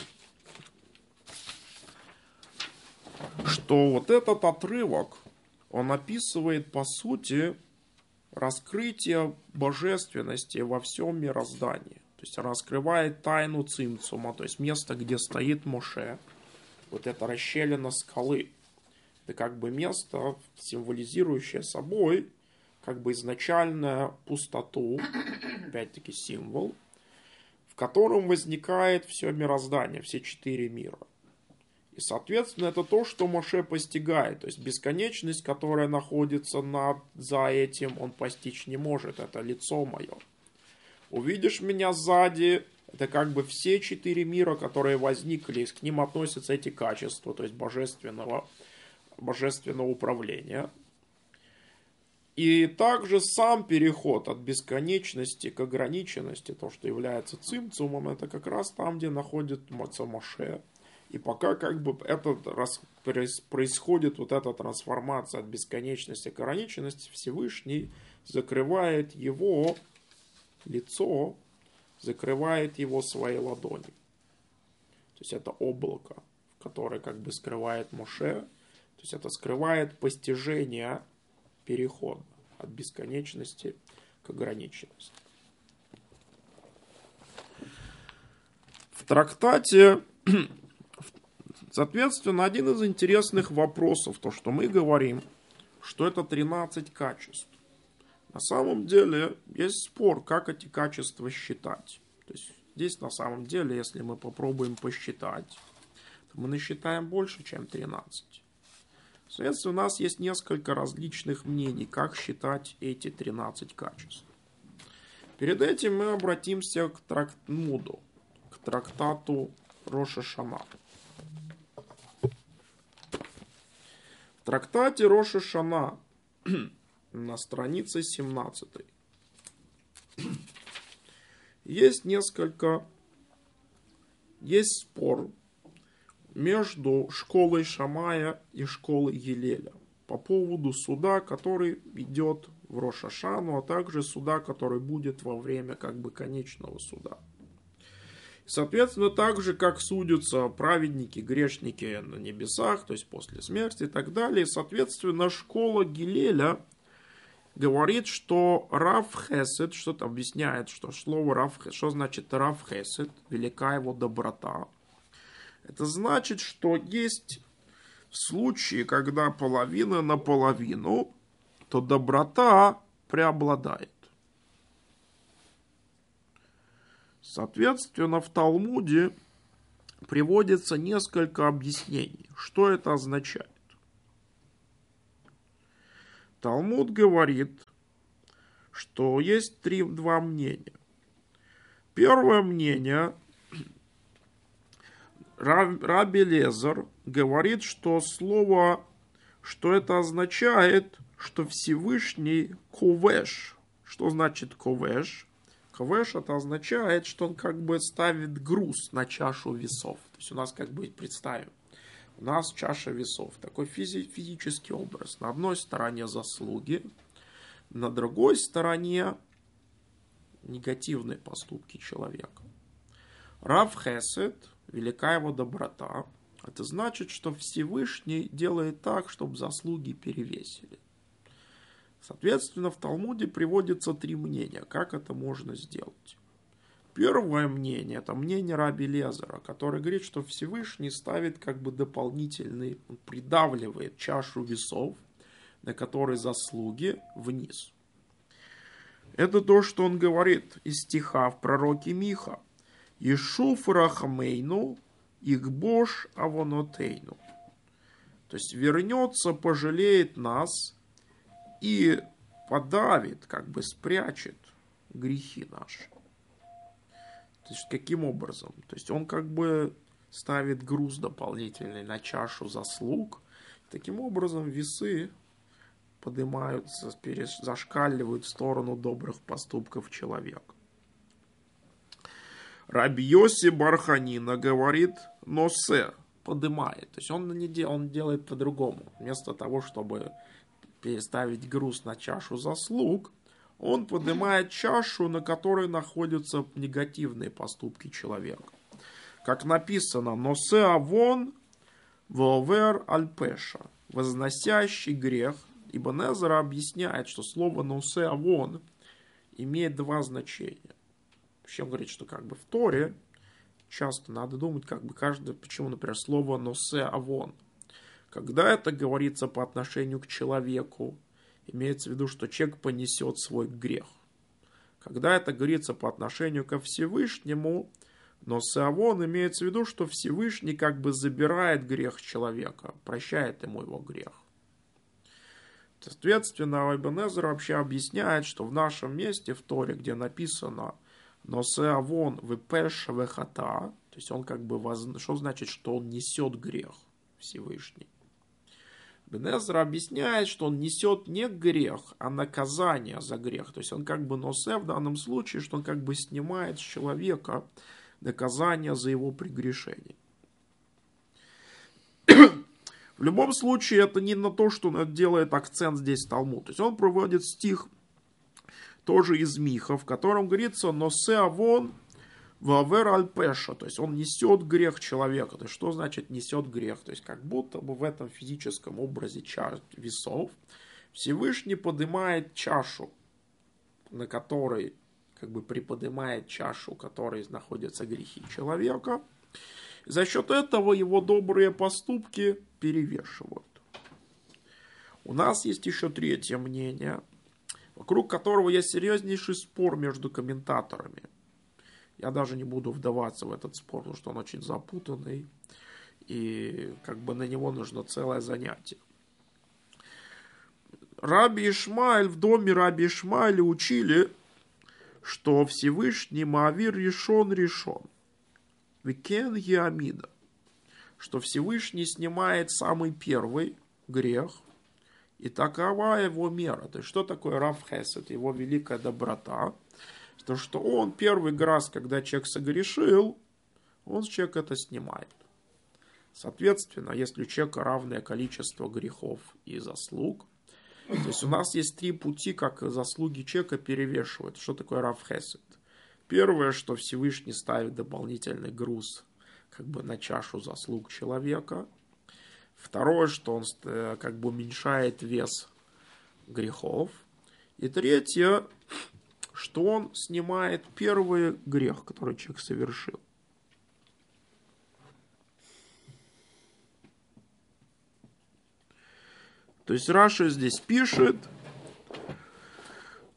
что вот этот отрывок, он описывает по сути раскрытие божественности во всем мироздании. То есть раскрывает тайну Цимцума, то есть место, где стоит Моше. Вот это расщелина скалы. Это как бы место, символизирующее собой как бы изначальную пустоту, опять-таки символ, в котором возникает все мироздание, все 4 мира. И, соответственно, это то, что Моше постигает. То есть бесконечность, которая находится за этим, он постичь не может. Это лицо мое. Увидишь меня сзади, это как бы все 4 мира, которые возникли, к ним относятся эти качества, то есть божественного управления. И также сам переход от бесконечности к ограниченности, то, что является цимцумом, это как раз там, где находится Моше. И пока как бы происходит вот эта трансформация от бесконечности к ограниченности, Всевышний закрывает его лицо, закрывает его своей ладонью. То есть это облако, которое как бы скрывает Моше. То есть это скрывает постижение перехода от бесконечности к ограниченности. В трактате, соответственно, один из интересных вопросов, то, что мы говорим, что это 13 качеств. На самом деле есть спор, как эти качества считать. То есть здесь на самом деле, если мы попробуем посчитать, то мы насчитаем больше, чем 13. Соответственно, у нас есть несколько различных мнений, как считать эти 13 качеств. Перед этим мы обратимся к Талмуду, к трактату Рош ха-Шана. В трактате Рош ха-Шана на странице 17 есть спор между школой Шамая и школой Гилеля по поводу суда, который идет в Рош ха-Шану, а также суда, который будет во время как бы конечного суда. Соответственно, так же, как судятся праведники, грешники на небесах, то есть после смерти и так далее, соответственно, школа Гилеля говорит, что Рав Хесед, что-то объясняет, что слово Рав Хесед, что значит Рав Хесед, велика его доброта. Это значит, что есть случаи, когда половина на половину, то доброта преобладает. Соответственно, в Талмуде приводится несколько объяснений, что это означает. Талмуд говорит, что есть два мнения. Первое мнение, Раби Лезер говорит, что слово, что это означает, что Всевышний ковеш. Что значит ковеш? Ковеш это означает, что он как бы ставит груз на чашу весов. То есть у нас как бы, представим, у нас чаша весов, такой физический образ. На одной стороне заслуги, на другой стороне негативные поступки человека. Рав Хесед, велика его доброта, это значит, что Всевышний делает так, чтобы заслуги перевесили. Соответственно, в Талмуде приводится три мнения, как это можно сделать. Первое мнение, это мнение Раби Лезера, который говорит, что Всевышний ставит как бы дополнительный, он придавливает чашу весов, на которой заслуги, вниз. Это то, что он говорит из стиха в пророке Миха. «Ешуф рахмейну, ихбош авонотейну». То есть вернется, пожалеет нас и подавит, как бы спрячет грехи наши. То есть каким образом? То есть он как бы ставит груз дополнительный на чашу заслуг. Таким образом весы поднимаются, зашкаливают в сторону добрых поступков человека. Раби Йоси бар Ханина говорит, носе, поднимает. То есть он делает по-другому. Вместо того, чтобы переставить груз на чашу заслуг, он поднимает чашу, на которой находятся негативные поступки человека. Как написано, носе авон вовер альпеша, возносящий грех. Ибн Эзра объясняет, что слово носе авон имеет два значения. Причем говорит, что как бы в Торе часто надо думать, как бы каждое, почему, например, слово носе авон. Когда это говорится по отношению к человеку, имеется в виду, что человек понесет свой грех. Когда это говорится по отношению ко Всевышнему, носе авон имеется в виду, что Всевышний как бы забирает грех человека, прощает ему его грех. Соответственно, Ибн Эзра вообще объясняет, что в нашем месте в Торе, где написано «Носе авон вепеш вехата», то есть он как бы, что значит, что он несет грех Всевышний. Ибн Эзра объясняет, что он несет не грех, а наказание за грех. То есть он как бы носе в данном случае, что он как бы снимает с человека наказание за его прегрешение. В любом случае, это не на то, что он делает акцент здесь Талмуд. То есть он проводит стих тоже из Миха, в котором говорится «Носе авон вавер альпеша», то есть он несет грех человека. То есть что значит несет грех? То есть как будто бы в этом физическом образе весов Всевышний поднимает чашу, на которой как бы приподнимает чашу, в которой находятся грехи человека. И за счет этого его добрые поступки перевешивают. У нас есть еще третье мнение, вокруг которого есть серьезнейший спор между комментаторами. Я даже не буду вдаваться в этот спор, потому что он очень запутанный, и как бы на него нужно целое занятие. Раби Ишмаэль, в доме Раби Ишмаэля учили, что Всевышний Маавир решен, Викен Еамида, что Всевышний снимает самый первый грех, и такова его мера. То есть, что такое Рав Хесед, его великая доброта? То, что он первый раз, когда человек согрешил, он с человека это снимает. Соответственно, если у человека равное количество грехов и заслуг, то есть у нас есть три пути, как заслуги человека перевешивают. Что такое Рав Хесед? Первое, что Всевышний ставит дополнительный груз как бы на чашу заслуг человека. Второе, что он как бы уменьшает вес грехов. И третье, что он снимает первый грех, который человек совершил. То есть Раши здесь пишет,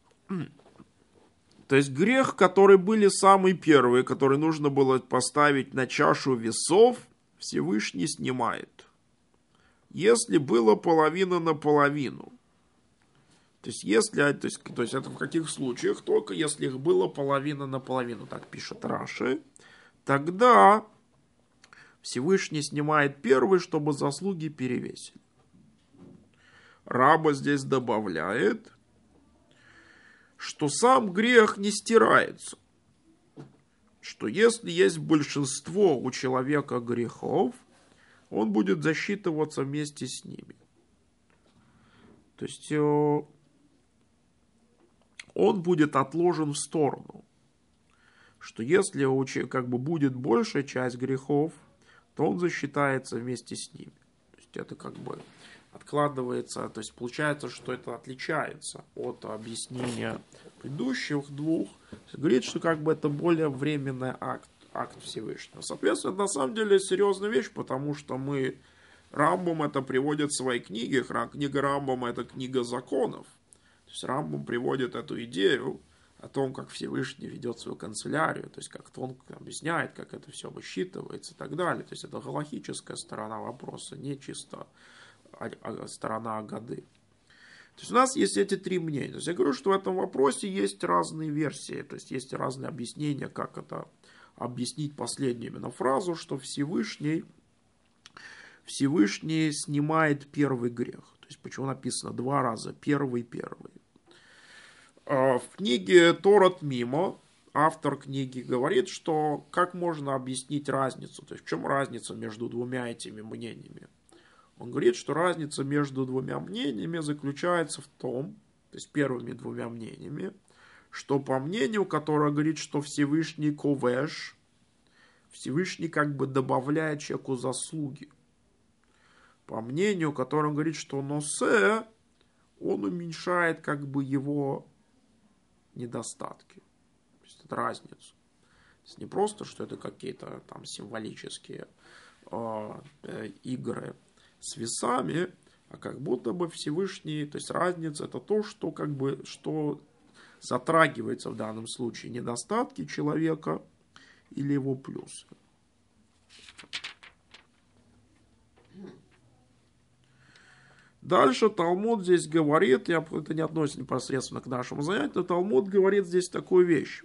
То есть грех, который были самые первые, который нужно было поставить на чашу весов, Всевышний снимает. Если было половина на половину. То есть это в каких случаях? Только если их было половина на половину, так пишет Раши. Тогда Всевышний снимает первый, чтобы заслуги перевесили. Раба здесь добавляет, что сам грех не стирается. Что если есть большинство у человека грехов, он будет засчитываться вместе с ними. То есть он будет отложен в сторону. Что если будет большая часть грехов, то он засчитается вместе с ними. То есть это откладывается, то есть получается, что это отличается от объяснения предыдущих двух. Говорит, что это более временный акт Всевышнего. Соответственно, это на самом деле серьезная вещь, потому что Рамбам это приводит в своей книге. Книга Рамбама это книга законов. То есть Рамбам приводит эту идею о том, как Всевышний ведет свою канцелярию, то есть как он объясняет, как это все высчитывается и так далее. То есть это галахическая сторона вопроса, не чисто сторона Агады. То есть у нас есть эти три мнения. То есть я говорю, что в этом вопросе есть разные версии, то есть есть разные объяснения, как это объяснить последнюю именно фразу, что Всевышний снимает первый грех. То есть почему написано два раза первый. В книге Торат Мимо автор книги говорит, что как можно объяснить разницу, то есть в чем разница между двумя этими мнениями. Он говорит, что разница между двумя мнениями заключается в том, то есть первыми двумя мнениями, что по мнению, которое говорит, что Всевышний ковеш, Всевышний добавляет человеку заслуги. По мнению, которое говорит, что носе, он уменьшает его недостатки. То есть это разница. То есть не просто, что это какие-то там символические игры с весами, а как будто бы Всевышний, то есть разница это то, что что затрагивается в данном случае недостатки человека или его плюсы. Дальше Талмуд здесь говорит, это не относится непосредственно к нашему занятию, но Талмуд говорит здесь такую вещь.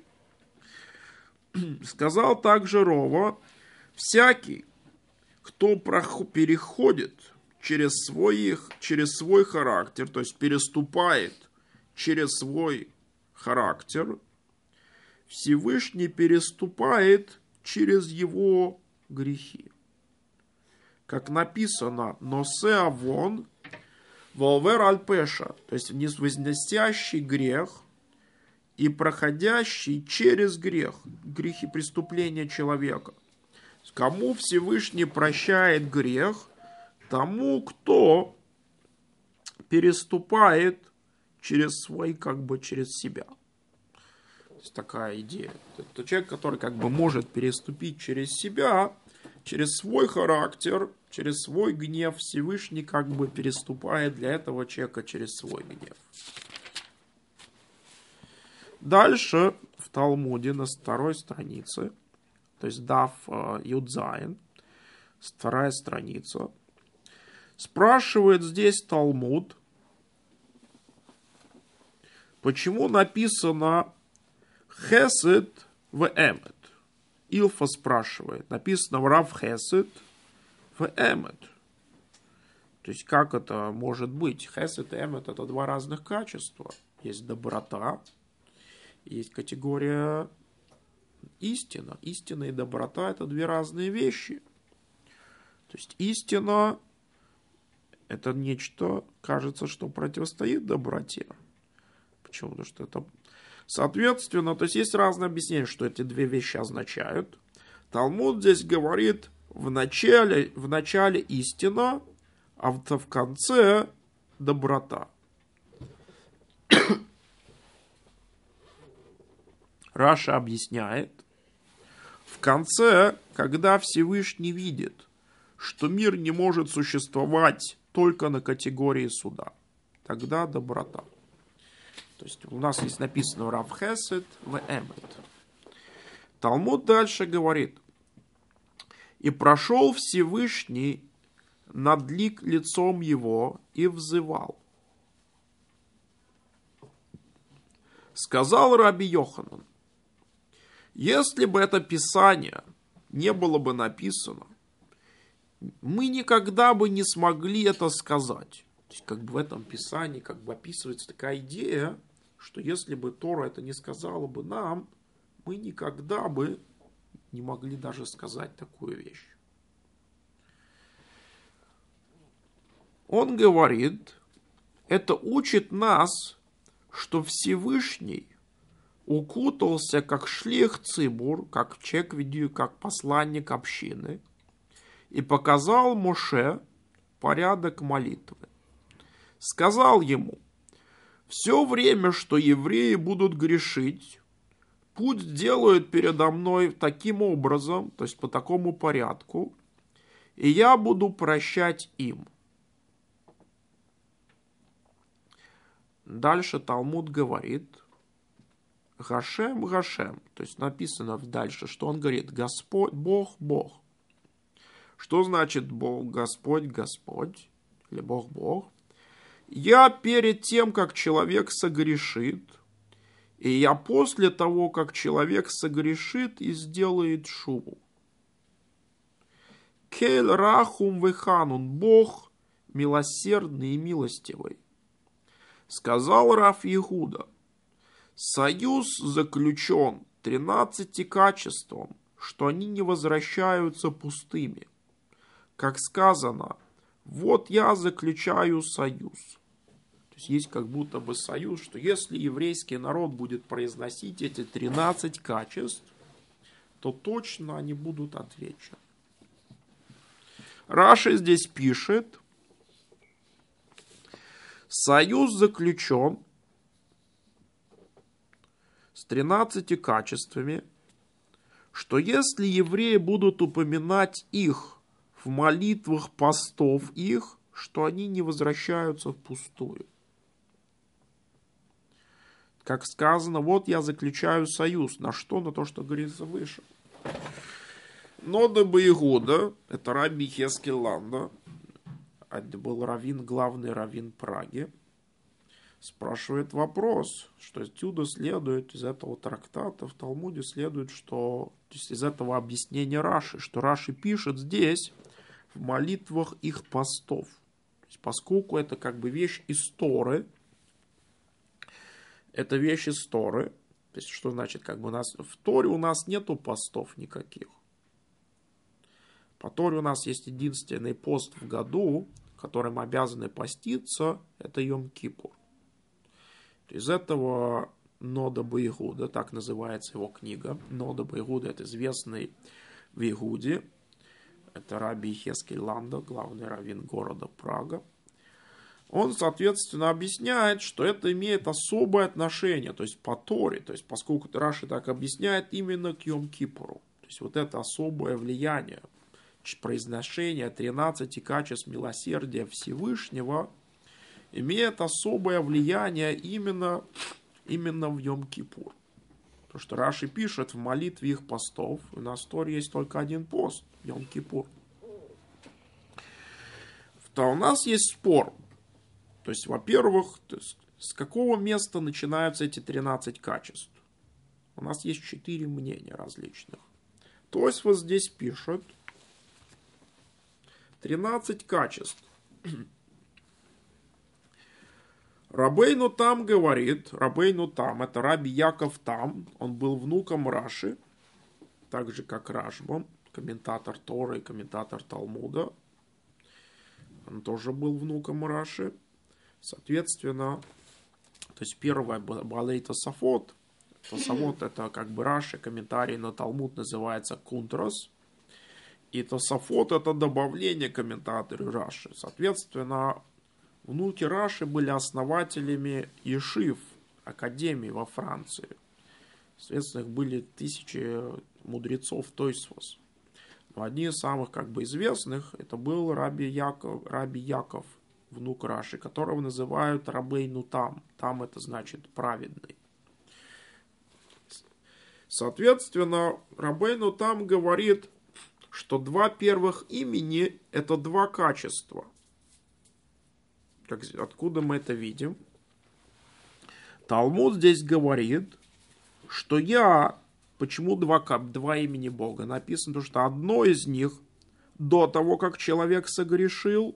Сказал также Рова, всякий, кто переходит через свой характер, то есть переступает через свой характер, Всевышний переступает через его грехи. Как написано, носе авон волвер аль-пеша, то есть возносящий грех и проходящий через грехи преступления человека. Кому Всевышний прощает грех? Тому, кто переступает через через себя. То есть такая идея. Это человек, который может переступить через себя, через свой характер, через свой гнев. Всевышний переступает для этого человека через свой гнев. Дальше в Талмуде на второй странице, то есть Даф Юдзайн, вторая страница, спрашивает здесь Талмуд, почему написано Хесед в Эмет. Илфа спрашивает, написано в Рав Хесед в Эмет. То есть как это может быть? Хесед и Эмет это два разных качества. Есть доброта, есть категория истина. Истина и доброта это две разные вещи. То есть истина это нечто, кажется, что противостоит доброте. Почему? Потому что это... Соответственно, то есть разные объяснения, что эти две вещи означают. Талмуд здесь говорит, в начале истина, а в конце доброта. Раша объясняет, в конце, когда Всевышний видит, что мир не может существовать только на категории суда, тогда доброта. То есть у нас здесь написано Рав Хесед в Эмет. Талмуд дальше говорит. И прошел Всевышний над лицом его и взывал. Сказал Раби Йоханан, если бы это Писание не было бы написано, мы никогда бы не смогли это сказать. То есть, как бы в этом Писании как бы описывается такая идея, что если бы Тора это не сказала бы нам, мы никогда бы не могли даже сказать такую вещь. Он говорит, это учит нас, что Всевышний укутался как шлих цибур, как человек, как посланник общины, и показал Моше порядок молитвы. Сказал ему, все время, что евреи будут грешить, пусть делают передо мной таким образом, то есть по такому порядку, и я буду прощать им. Дальше Талмуд говорит, Гашем, Гашем, то есть написано дальше, что он говорит, Господь, Бог, Бог. Что значит Бог, Господь, Господь, или Бог, Бог? Я перед тем, как человек согрешит, и я после того, как человек согрешит и сделает шуву. Кель рахум веханун, Бог милосердный и милостивый. Сказал Рав Иуда, союз заключен 13 качеством, что они не возвращаются пустыми. Как сказано, вот я заключаю союз. То есть есть как будто бы союз, что если еврейский народ будет произносить эти 13 качеств, то точно они будут отвечены. Раши здесь пишет, союз заключен с 13 качествами, что если евреи будут упоминать их в молитвах постов их, что они не возвращаются впустую. Как сказано, вот я заключаю союз. На что? На то, что говорится выше. Нода Баигуда, это Раби Хескель Ланда, это был раввин, главный раввин Праги, спрашивает вопрос, что отсюда следует, из этого трактата в Талмуде следует, что то есть из этого объяснения Раши, что Раши пишет здесь в молитвах их постов. То есть, поскольку это как бы вещь из Торы, это вещь из Торы, то есть что значит, как бы у нас в Торе у нас нету постов никаких. По Торе у нас есть единственный пост в году, которым мы обязаны поститься, это Йом-Кипур. Из этого Нода Баигуда, так называется его книга. Нода Баигуда — это известный в Игуде. Это Раби Хескель Ланда, главный раввин города Прага. Он, соответственно, объясняет, что это имеет особое отношение, то есть по Торе, то есть поскольку Раши так объясняет, именно к Йом-Кипуру. То есть вот это особое влияние, произношение 13 качеств милосердия Всевышнего имеет особое влияние именно в Йом-Кипур. Потому что Раши пишет в молитве их постов, у нас в Торе есть только один пост, Йом-Кипур. То у нас есть спор. То есть, во-первых, с какого места начинаются эти 13 качеств? У нас есть 4 мнения различных. То есть, вот здесь пишут 13 качеств. Рабейну Там говорит, Рабейну Там, это Раби Яков Там, он был внуком Раши, так же как Рашбам, комментатор Торы и комментатор Талмуда. Он тоже был внуком Раши. Соответственно, то есть первое Балей Тосафот. Тосафот — это как бы Раши, комментарий на Талмуд называется Кунтрос. И Тосафот — это добавление комментатору Раши. Соответственно, внуки Раши были основателями ешив, академии во Франции. Соответственно, их были тысячи мудрецов Тойсфос. Но одни из самых как бы известных это был Раби Яков внук Раши, которого называют Рабейну Там. Там это значит праведный. Соответственно, Рабейну Там говорит, что два первых имени – это два качества. Откуда мы это видим? Талмуд здесь говорит, что почему два имени Бога? Написано, потому что одно из них до того, как человек согрешил,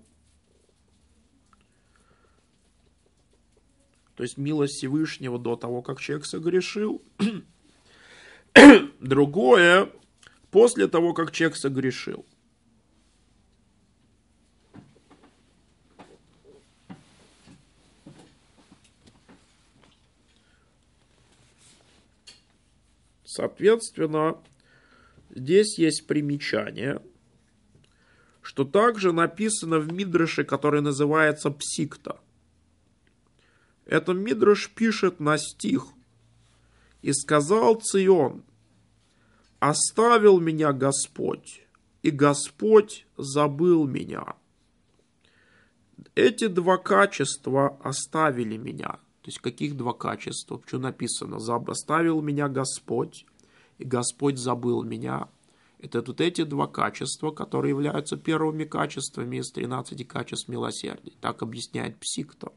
то есть милость Всевышнего до того, как человек согрешил, другое после того, как человек согрешил. Соответственно, здесь есть примечание, что также написано в Мидраше, который называется Псикта. Это Мидраш пишет на стих: «И сказал Цион: оставил меня Господь, и Господь забыл меня». Эти два качества оставили меня. То есть, каких два качества? Что написано? Оставил меня Господь, и Господь забыл меня. Это тут эти два качества, которые являются первыми качествами из 13 качеств милосердия. Так объясняет Псикта.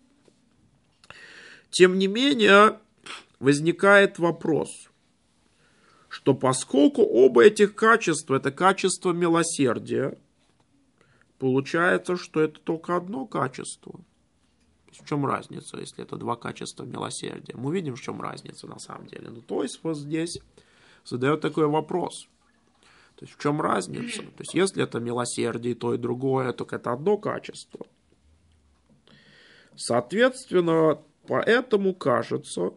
Тем не менее, возникает вопрос, что поскольку оба этих качества, это качество милосердия, получается, что это только одно качество. В чем разница, если это два качества милосердия? Мы видим, в чем разница на самом деле. То есть, вот здесь задает такой вопрос. То есть, в чем разница? То есть, если это милосердие, то и другое, только это одно качество. Соответственно, поэтому кажется,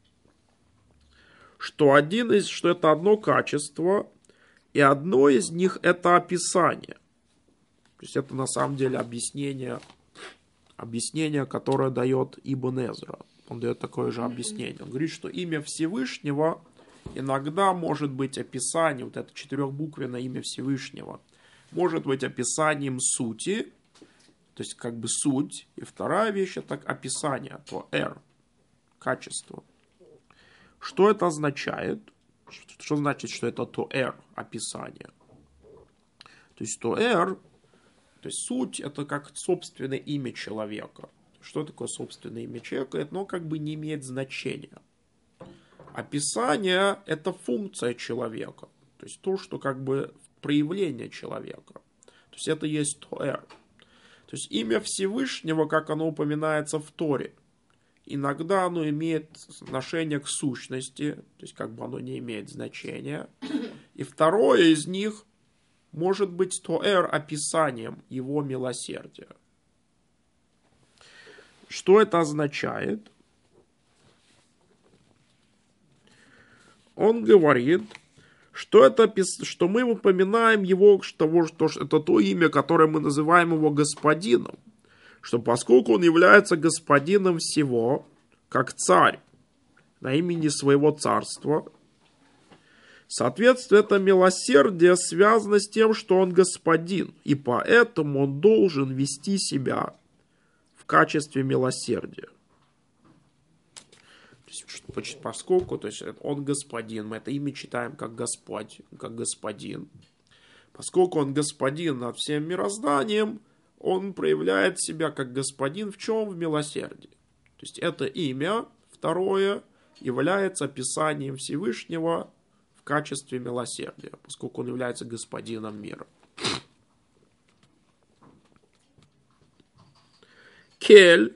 что это одно качество, и одно из них это описание. То есть, это на самом деле объяснение, которое дает Ибн Эзра. Он дает такое же объяснение. Он говорит, что имя Всевышнего иногда может быть описанием, вот это четырехбуквенное имя Всевышнего, может быть описанием сути, то есть как бы суть. И вторая вещь это описание, то качество. Что это означает? Что значит, что это то описание? То есть то есть суть это как собственное имя человека. Что такое собственное имя человека? Это как бы не имеет значения. Описание это функция человека. То есть то, что как бы проявление человека. То есть это есть то. То есть имя Всевышнего, как оно упоминается в Торе, иногда оно имеет отношение к сущности, то есть как бы оно не имеет значения. И второе из них может быть описанием его милосердия. Что это означает? Он говорит, что мы упоминаем его, что это то имя, которое мы называем его господином, что поскольку он является господином всего, как царь на имени своего царства, соответственно, это милосердие связано с тем, что он господин, и поэтому он должен вести себя в качестве милосердия. Поскольку он господин, мы это имя читаем как Господь, как господин. Поскольку он господин над всем мирозданием, он проявляет себя как господин в чем? В милосердии. То есть это имя, второе, является описанием Всевышнего в качестве милосердия, поскольку он является господином мира. Кель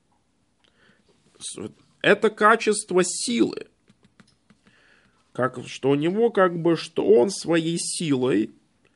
– это качество силы. Что у него что он своей силой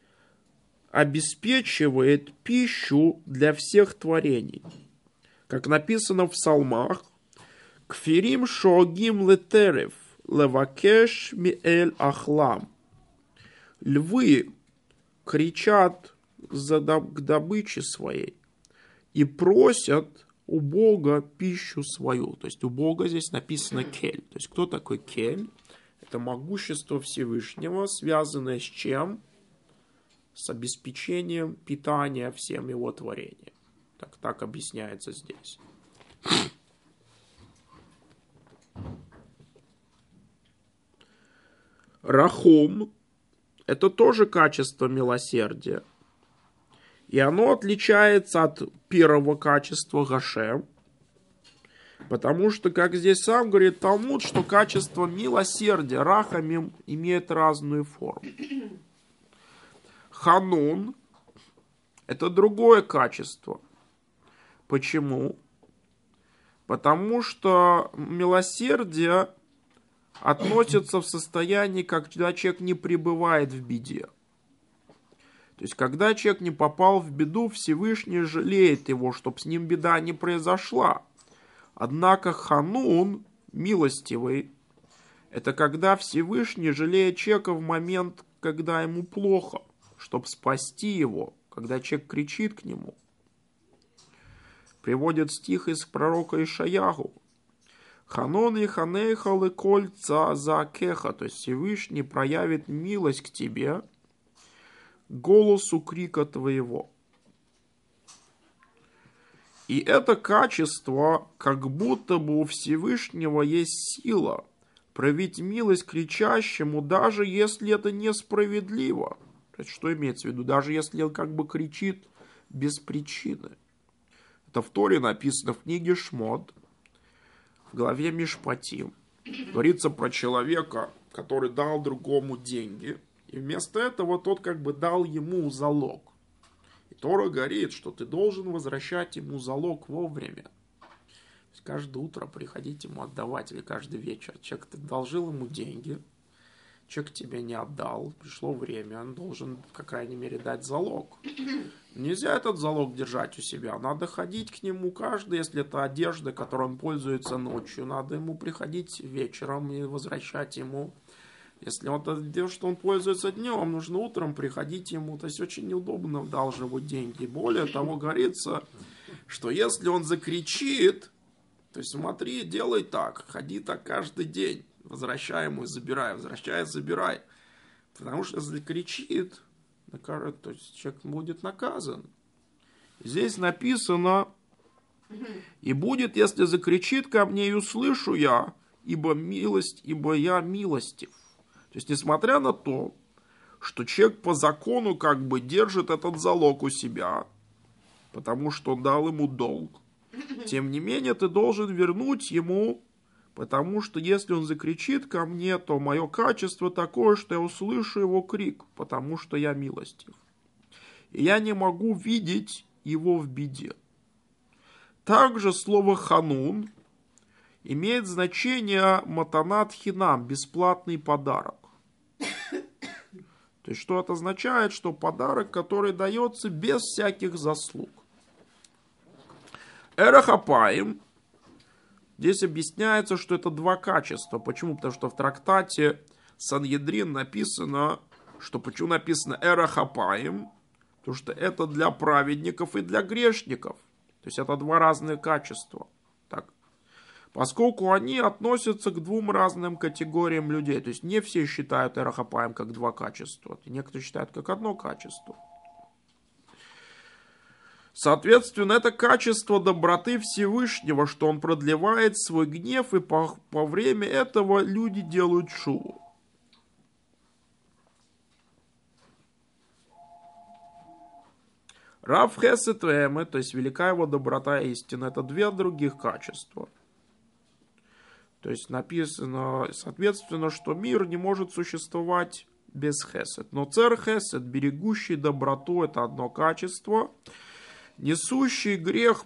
обеспечивает пищу для всех творений. Как написано в псалмах, «Кфирим шоагим летерев, левакеш миэль ахлам». Львы кричат к добыче своей и просят у Бога пищу свою. То есть у Бога здесь написано кель. То есть кто такой кель? Это могущество Всевышнего, связанное с чем? С обеспечением питания всем его творениям. Так объясняется здесь. Рахум – это тоже качество милосердия. И оно отличается от первого качества Гашем, потому что, как здесь сам говорит Талмуд, что качество милосердия, рахамим, имеет разную форму. Ханун – это другое качество. Почему? Потому что милосердие относится в состоянии, когда человек не пребывает в беде. То есть, когда человек не попал в беду, Всевышний жалеет его, чтобы с ним беда не произошла. Однако ханун, милостивый, это когда Всевышний жалеет человека в момент, когда ему плохо, чтобы спасти его, когда человек кричит к нему. Приводит стих из пророка Ишаяху. Ханон и ханейхал и кольца за кеха, то есть Всевышний проявит милость к тебе, голосу крика твоего. И это качество, как будто бы у Всевышнего есть сила проявить милость кричащему, даже если это несправедливо. То есть, что имеется в виду? Даже если он как бы кричит без причины. Это в Торе написано в книге Шмот, в главе Мишпатим. Говорится про человека, который дал другому деньги, и вместо этого тот как бы дал ему залог. И Тора говорит, что ты должен возвращать ему залог вовремя. То есть каждое утро приходить ему отдавать, или каждый вечер. Человек, ты одолжил ему деньги, человек тебе не отдал, пришло время, он должен, по крайней мере, дать залог. Нельзя этот залог держать у себя, надо ходить к нему каждый, если это одежда, которой он пользуется ночью, надо ему приходить вечером и возвращать ему. Если он одежда, что он пользуется днем, нужно утром приходить ему, то есть очень неудобно одалживать деньги. Более того, говорится, что если он закричит, то есть смотри, делай так, ходи так каждый день. Возвращай ему и забирай, возвращай и забирай. Потому что если кричит, то есть человек будет наказан. Здесь написано, и будет, если закричит ко мне, и услышу я, ибо я милостив. То есть, несмотря на то, что человек по закону как бы держит этот залог у себя, потому что он дал ему долг, тем не менее ты должен вернуть ему. Потому что если он закричит ко мне, то мое качество такое, что я услышу его крик, потому что я милостив. И я не могу видеть его в беде. Также слово ханун имеет значение матанат хинам, бесплатный подарок. То есть, что это означает? Что подарок, который дается без всяких заслуг. Эрахапаим. Здесь объясняется, что это два качества. Почему? Потому что в трактате Саньедрин написано, что почему написано Эрахапаим? Потому что это для праведников и для грешников. То есть это два разных качества. Так. Поскольку они относятся к двум разным категориям людей. То есть не все считают Эрахапаим как два качества. Некоторые считают как одно качество. Соответственно, это качество доброты Всевышнего, что он продлевает свой гнев, и по время этого люди делают шуву. Рав Хесед Эме, то есть велика его доброта и истина, это две других качества. То есть написано, соответственно, что мир не может существовать без Хесед. Но цер Хесед, берегущий доброту, это одно качество. Несущий грех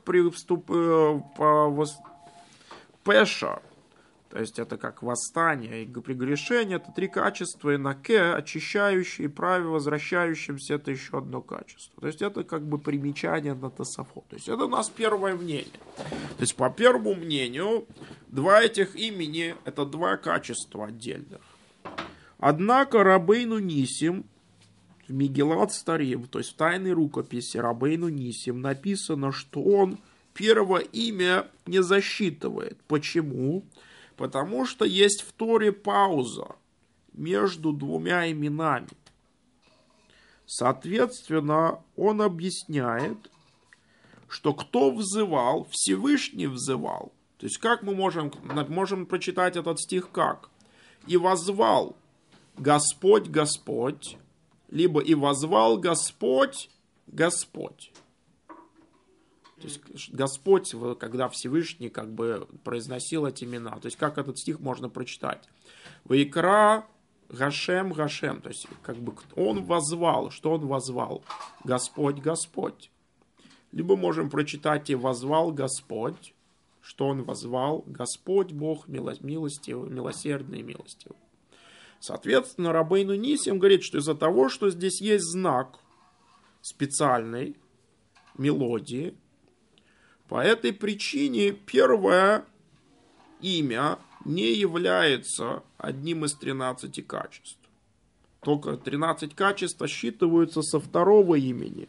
пеша, то есть это как восстание и прегрешение, это три качества, и наке, очищающий, праве, возвращающимся, это еще одно качество. То есть это как бы примечание на Тосафот. То есть это у нас первое мнение. То есть по первому мнению, два этих имени, это два качества отдельных. Однако Рабейну Нисим, в Мегилат Старим, то есть в тайной рукописи Рабейну Нисим написано, что он первое имя не засчитывает. Почему? Потому что есть в Торе пауза между двумя именами. Соответственно, он объясняет, что кто взывал, Всевышний взывал. То есть как мы можем прочитать этот стих как? И возвал Господь, Господь, либо и возвал Господь, Господь. То есть Господь, когда Всевышний как бы произносил эти имена. То есть как этот стих можно прочитать? Ваикра Гашем, Гашем. То есть как бы он возвал. Что он возвал? Господь, Господь. Либо можем прочитать и возвал Господь. Что он возвал? Господь Бог милостивый, милосердный и милостивый. Соответственно, Рабейну Нисим говорит, что из-за того, что здесь есть знак специальной мелодии, по этой причине первое имя не является одним из 13 качеств. Только 13 качеств считываются со второго имени.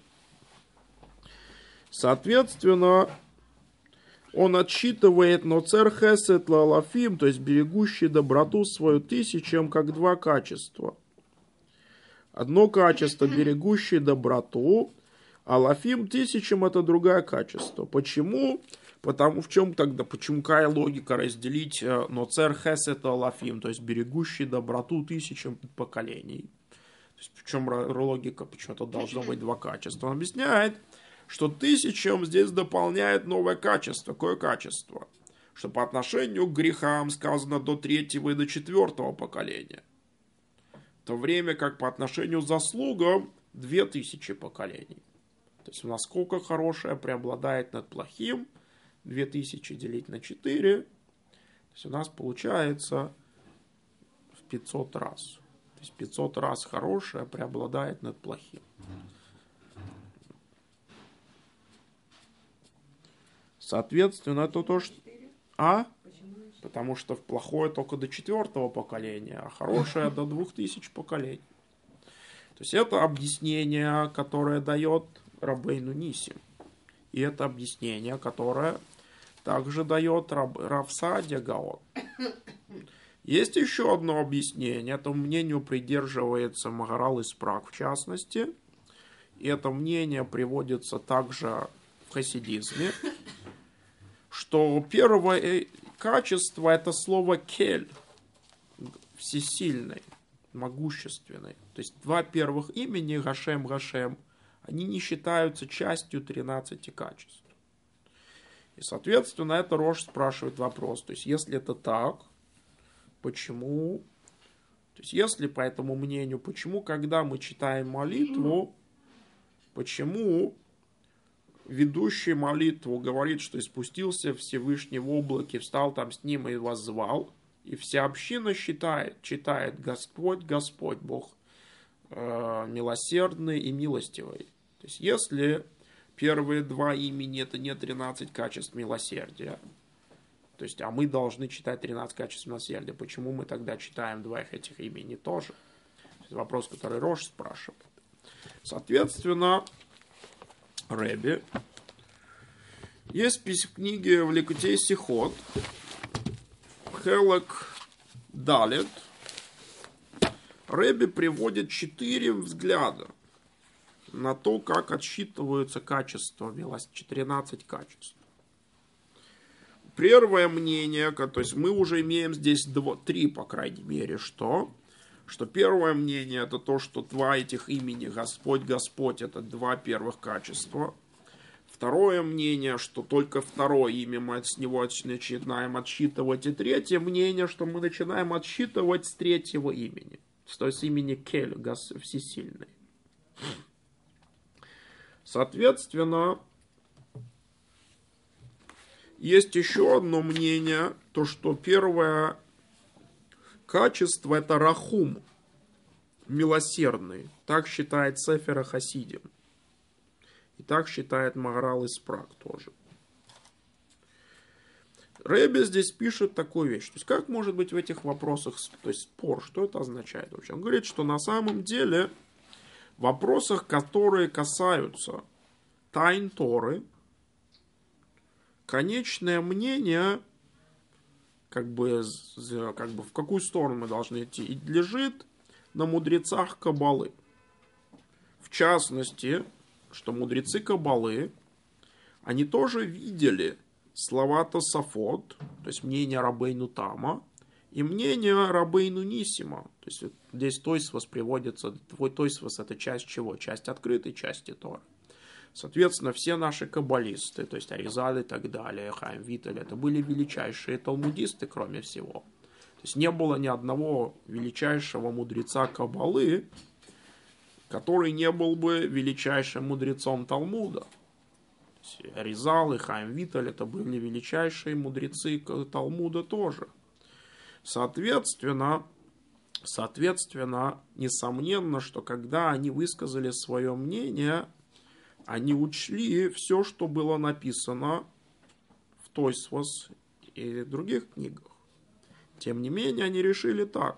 Соответственно, он отсчитывает ноцер хесед лалафим, то есть берегущий доброту свою тысячам, как два качества. Одно качество берегущий доброту, а лафим тысячам это другое качество. Почему? Почему какая логика разделить ноцер хесед лалафим, то есть берегущий доброту тысячам поколений? То есть, в чем логика, почему это должно быть два качества? Он объясняет, что тысячам здесь дополняет новое качество. Какое качество? Что по отношению к грехам сказано до 3-го и до 4-го поколения. В то время как по отношению к заслугам 2000 поколений. То есть насколько хорошее преобладает над плохим, 2000 делить на 4, то есть у нас получается в 500 раз. То есть 500 раз хорошее преобладает над плохим. Соответственно, это то, что... Потому что плохое только до 4-го поколения, а хорошее до 2000 поколений. То есть это объяснение, которое дает Рабейну Нисим. И это объяснение, которое также дает Рав Саадия Гаон. Есть еще одно объяснение. Этому мнению придерживается Магарал Испрак в частности. И это мнение приводится также в хасидизме. Что первое качество это слово кель, всесильный, могущественный. То есть два первых имени, Гашем, Гашем, они не считаются частью 13 качеств. И, соответственно, это Рош спрашивает вопрос. То есть, если это так, почему? То есть, если по этому мнению, почему, когда мы читаем молитву, почему ведущий молитву говорит, что спустился Всевышний в облаке, встал там с ним и воззвал, и вся община читает Господь, Господь, Бог милосердный и милостивый. То есть, если первые два имени это не 13 качеств милосердия, то есть, а мы должны читать 13 качеств милосердия, почему мы тогда читаем два этих имени тоже? Это вопрос, который Рош спрашивает. Соответственно, Рэби. Есть в книге в Ликутей Сихот Хелек Далет. Рэби приводит 4 взгляда на то, как отсчитываются качества, 13 качеств. Первое мнение, то есть мы уже имеем здесь 3, по крайней мере, что первое мнение это то, что два этих имени Господь, Господь это два первых качества. Второе мнение, что только второе имя мы с него начинаем отсчитывать. И третье мнение, что мы начинаем отсчитывать с 3-го имени. То есть имени Кель, всесильный. Соответственно, есть еще одно мнение, то что первое качество это Рахум, милосердный. Так считает Сефер Хасидим. И так считает Магарал Испрак тоже. Рэби здесь пишет такую вещь. То есть, как может быть в этих вопросах спор? Что это означает вообще? Он говорит, что на самом деле в вопросах, которые касаются тайн Торы, конечное мнение, как бы в какую сторону мы должны идти, и лежит на мудрецах Каббалы. В частности, что мудрецы Каббалы, они тоже видели слова Тосафот, то есть мнение Рабейну Тама, и мнение Рабейну Нисима. То есть здесь Тойсвос приводится, Тойсвос это часть чего? Часть открытой части Торы. Соответственно, все наши каббалисты, то есть Аризаль и так далее, Хаим Виталь, это были величайшие талмудисты, кроме всего. То есть не было ни одного величайшего мудреца Каббалы, который не был бы величайшим мудрецом Талмуда. Аризал и Хаим Виталь это были величайшие мудрецы Талмуда тоже. Соответственно, несомненно, что когда они высказали свое мнение, они учли все, что было написано в Тойсвос и других книгах. Тем не менее, они решили так.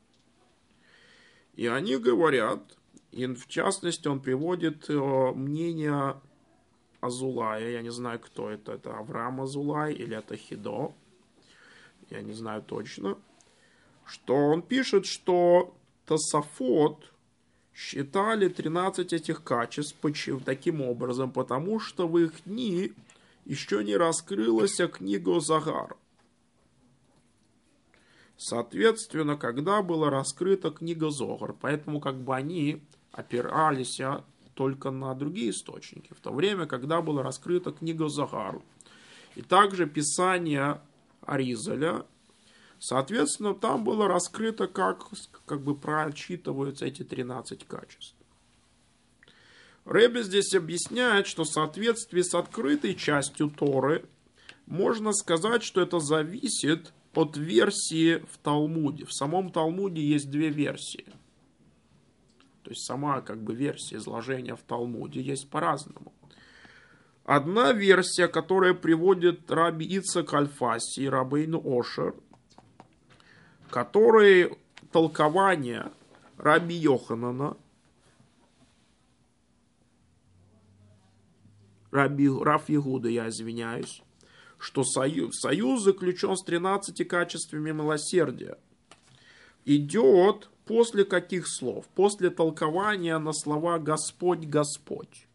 И они говорят, и в частности он приводит мнение Азулая, я не знаю, кто это Авраам Азулай или это Хидо, я не знаю точно, что он пишет, что Тосафот считали 13 этих качеств таким образом, потому что в их дни еще не раскрылась книга Загар. Соответственно, когда была раскрыта книга Зогар, поэтому как бы они опирались только на другие источники, в то время, когда была раскрыта книга Загар, и также Писание Аризаля, соответственно, там было раскрыто, как бы прочитываются эти 13 качеств. Ребе здесь объясняет, что в соответствии с открытой частью Торы можно сказать, что это зависит от версии в Талмуде. В самом Талмуде есть две версии. То есть сама как бы версия изложения в Талмуде есть по-разному. Одна версия, которая приводит Раби Ицхак Альфаси и Рабейну Ошер, которые толкование Раби Йоханана, Рав Егуда, я извиняюсь, что союз заключен с 13 качествами милосердия. Идет после каких слов? После толкования на слова «Господь, Господь».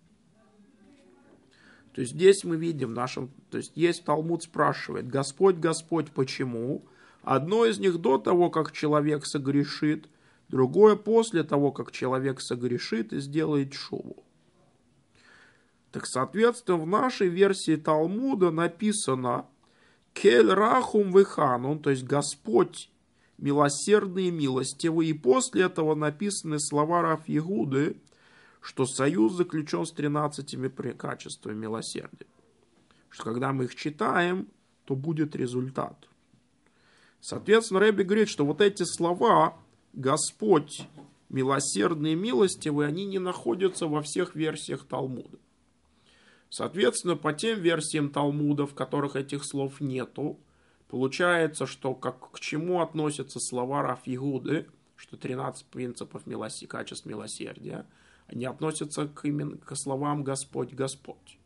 То есть здесь мы видим то есть Талмуд спрашивает: Господь, Господь, почему? Одно из них до того, как человек согрешит, другое после того, как человек согрешит и сделает шуву. Так, соответственно, в нашей версии Талмуда написано «Кель рахум веханун», то есть «Господь милосердный и милостивый», и после этого написаны слова Рав Егуды, что союз заключен с 13 качествами милосердия. Что когда мы их читаем, то будет результат. Соответственно, Ребе говорит, что вот эти слова «Господь милосердный и милостивый», они не находятся во всех версиях Талмуда. Соответственно, по тем версиям Талмуда, в которых этих слов нету, получается, что к чему относятся слова Рав Егуды, что 13 принципов качеств милосердия, они относятся к словам «Господь, Господь».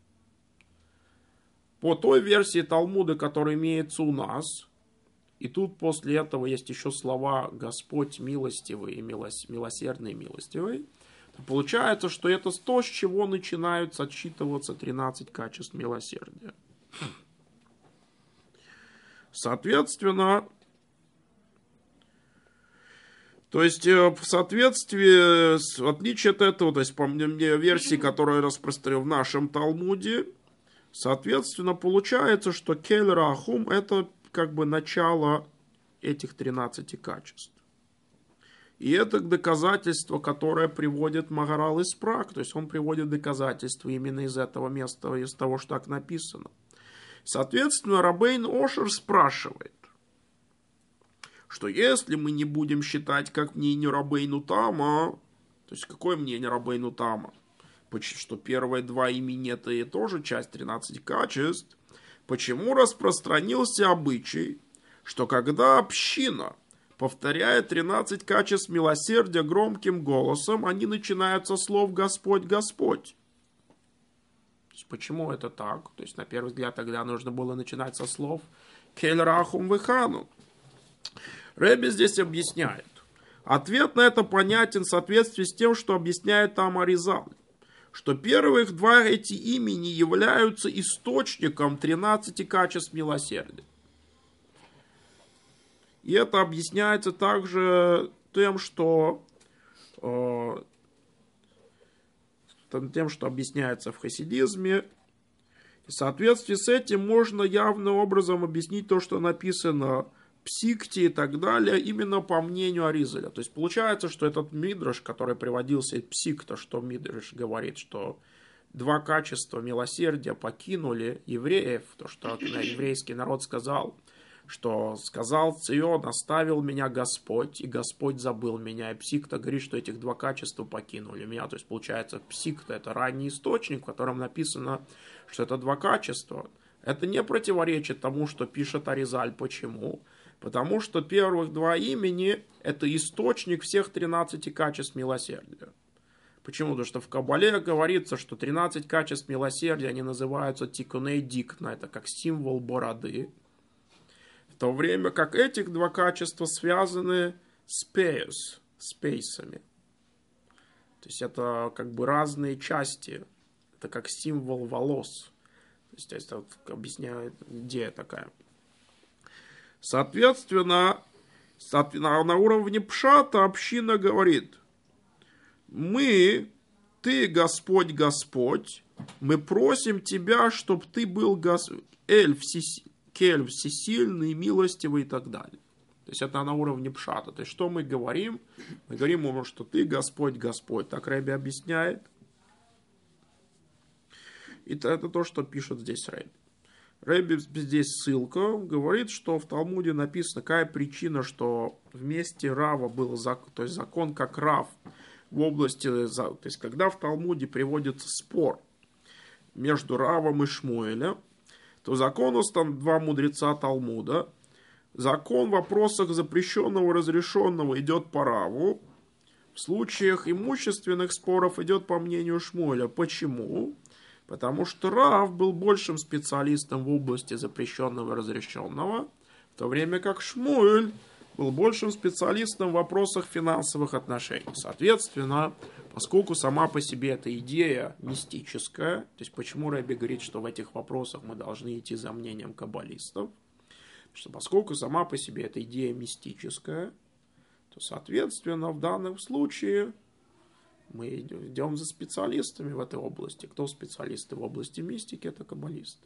По той версии Талмуда, которая имеется у нас, и тут после этого есть еще слова «Господь милостивый» и «милосердный и милостивый», получается, что это то, с чего начинаются отсчитываться 13 качеств милосердия. Соответственно, то есть в соответствии, в отличие от этого, то есть по версии, которая распространена в нашем Талмуде, соответственно, получается, что Кель Рахум это как бы начало этих 13 качеств. И это доказательство, которое приводит Магарал из Праг. То есть он приводит доказательства именно из этого места, из того, что так написано. Соответственно, Рабейн Ошер спрашивает, что если мы не будем считать как мнение Рабейну Тама, то есть какое мнение Рабейну Тама? Что первые два имени это и тоже часть 13 качеств. Почему распространился обычай, что когда община повторяя 13 качеств милосердия громким голосом, они начинают со слов «Господь, Господь». То есть, почему это так? То есть, на первый взгляд, тогда нужно было начинать со слов «Кель рахум вехану». Ребе здесь объясняет. Ответ на это понятен в соответствии с тем, что объясняет там Аризаль. что первых два эти имени являются источником 13 качеств милосердия. И это объясняется также тем, что объясняется в хасидизме. В соответствии с этим можно явным образом объяснить то, что написано в Псикте и так далее, именно по мнению Аризаля. То есть получается, что этот мидраш, который приводился из Псикта, что мидраш говорит, что два качества милосердия покинули евреев, то, что еврейский народ сказал, что сказал Цион, оставил меня Господь, и Господь забыл меня. И Псикта говорит, что этих два качества покинули меня. То есть получается, Псикта — это ранний источник, в котором написано, что это два качества. Это не противоречит тому, что пишет Аризаль. Почему? Потому что первых два имени — это источник всех 13 качеств милосердия. Почему? Потому что в Кабале говорится, что 13 качеств милосердия, они называются тикуней дикна, это как символ бороды. В то время как этих два качества связаны с спейсами. То есть это как бы разные части. Это как символ волос. То есть это объясняет идея такая. Соответственно, на уровне пшата община говорит: ты, Господь, Господь, мы просим тебя, чтобы ты был Эль всесильный, милостивый и так далее. То есть это на уровне пшата. То есть что мы говорим? Мы говорим ему, что ты, Господь, Господь. Так Рэбби объясняет. И это то, что пишет здесь Рэбби. Рэбби здесь ссылка, говорит, что в Талмуде написано, какая причина, что вместе Рава был закон, то есть закон как Рав в области, то есть когда в Талмуде приводится спор между Равом и Шмуэлем, то закону там два мудреца Талмуда, закон в вопросах запрещенного и разрешенного идет по Раву, в случаях имущественных споров идет по мнению Шмуэля. Почему? Потому что Рав был большим специалистом в области запрещенного и разрешенного, в то время как Шмуэль был большим специалистом в вопросах финансовых отношений. Соответственно, поскольку сама по себе эта идея мистическая, то есть почему Рэбби говорит, что в этих вопросах мы должны идти за мнением каббалистов, что поскольку сама по себе эта идея мистическая, то, соответственно, в данном случае мы идем за специалистами в этой области. Кто специалисты в области мистики? Это каббалисты.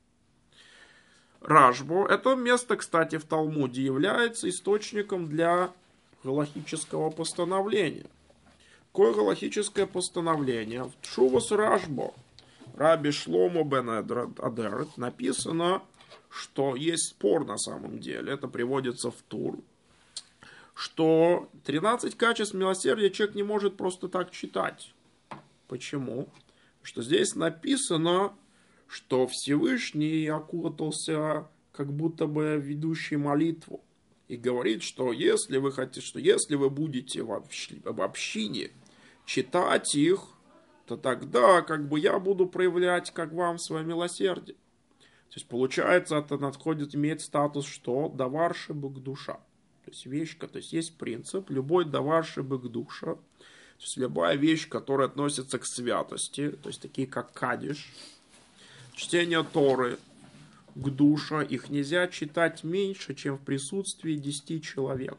Рашбо, это место, кстати, в Талмуде является источником для галахического постановления. Какое галахическое постановление? В Тшувас Рашбо, Раби Шломо бен Адерет, написано, что есть спор на самом деле, это приводится в Тур, что 13 качеств милосердия человек не может просто так читать. Почему? Что здесь написано, что Всевышний окутался как будто бы ведущий молитву. И говорит, что если вы хотите, что если вы будете в общине читать их, то тогда как бы я буду проявлять как вам свое милосердие. То есть получается, это имеет статус что? Давар шебек душа. То есть вещь, то есть есть принцип, любой давар шебек душа. То есть любая вещь, которая относится к святости, то есть такие как кадиш, чтение Торы, к душе, их нельзя читать меньше, чем в присутствии 10 человек.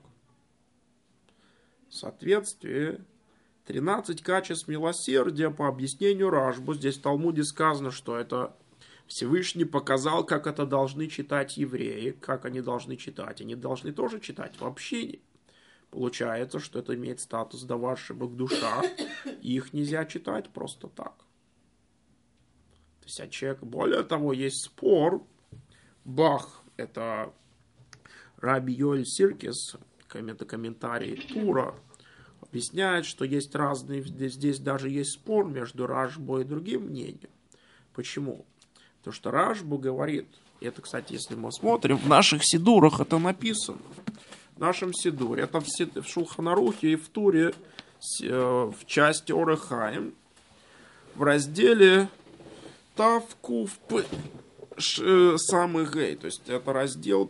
В соответствии 13 качеств милосердия по объяснению Рашбу. Здесь в Талмуде сказано, что это Всевышний показал, как это должны читать евреи, как они должны читать. Они должны тоже читать в общине. Получается, что это имеет статус давар шебек душа, и их нельзя читать просто так. То есть, человек, более того, есть спор. Бах, это Раби Йоэль Сиркис, это комментарий Тура, объясняет, что есть разные, здесь даже есть спор между Рашбо и другим мнением. Почему? Потому что Рашбо говорит, и это, кстати, если мы смотрим, в наших сидурах это написано. В нашем сидуре, это в Шулхан-Арухе и в Туре, в части Орехаим, в разделе Тавкув самый гей, то есть это раздел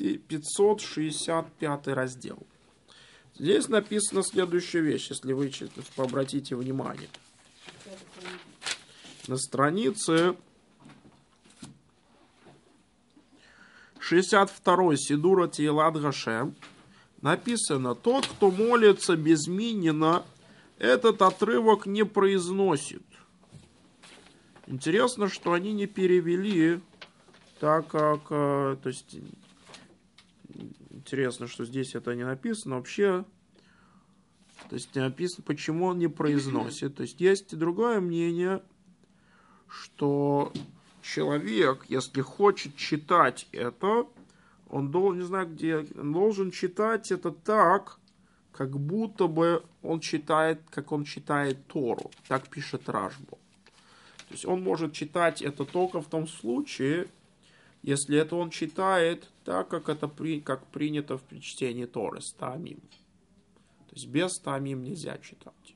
565 раздел. Здесь написана следующая вещь, если вы обратите внимание. на странице 62 Сидура Тилат Гашем написано: тот, кто молится без минина, этот отрывок не произносит. Интересно, что они не перевели так, как... То есть, интересно, что здесь это не написано. Вообще, то есть, не написано, почему он не произносит. То есть, есть другое мнение, что человек, если хочет читать это, он должен, не знаю где, он должен читать это так, как будто бы он читает, как он читает Тору. Так пишет Рашбо. То есть он может читать это только в том случае, если это он читает так, как это как принято в чтении Торы, с таамим. То есть без таамим нельзя читать.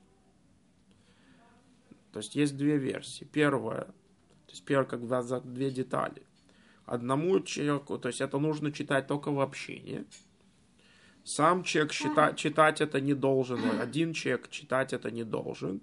То есть есть две версии. Первая, как бы за две детали. Одному человеку, то есть это нужно читать только в общении. Сам человек читать это не должен. Один человек читать это не должен.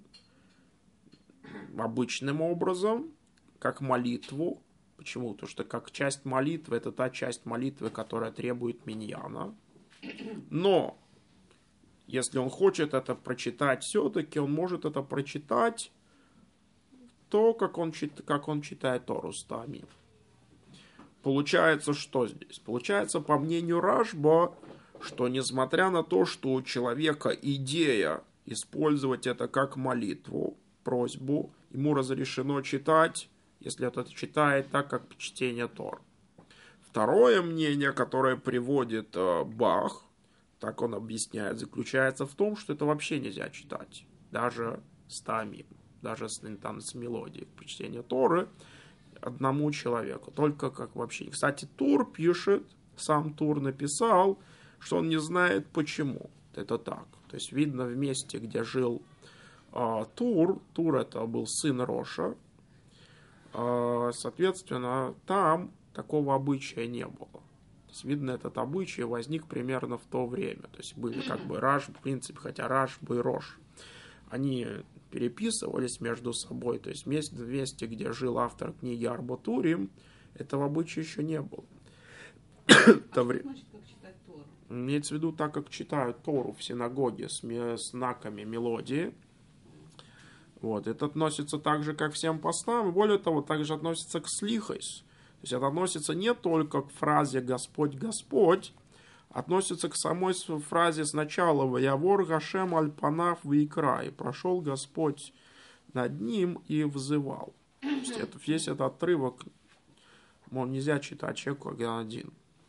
Обычным образом, как молитву. Почему? Потому что как часть молитвы, это та часть молитвы, которая требует миньяна. Но, если он хочет это прочитать все-таки, он может это прочитать то, как он читает Тору с таамим. Получается, что здесь? Получается, по мнению Рашба, что несмотря на то, что у человека идея использовать это как молитву, просьбу, ему разрешено читать, если это читает так, как чтение Тор. Второе мнение, которое приводит Бах, так он объясняет, заключается в том, что это вообще нельзя читать, даже с таамим, даже с мелодией при чтении Торы одному человеку, только как вообще. Кстати, Тур пишет, сам Тур написал, что он не знает почему это так. То есть видно в месте, где жил Тур это был сын Роша, соответственно, там такого обычая не было. То есть, видно, этот обычай возник примерно в то время. То есть были как бы Раш, в принципе, хотя Рашба и Рош, они переписывались между собой. То есть в месте, где жил автор книги Арба Турим, этого обычая еще не было. Что значит, как читать Тору? Имеется в виду, так как читают Тору в синагоге с знаками мелодии. Вот, это относится так же, как всем постам, и более того, также относится к слихойс. То есть это относится не только к фразе «Господь, Господь», относится к самой фразе сначала «Ваявор Гашем аль-панав ваикра», и прошел Господь над ним и взывал. То есть весь этот отрывок нельзя читать человеку один.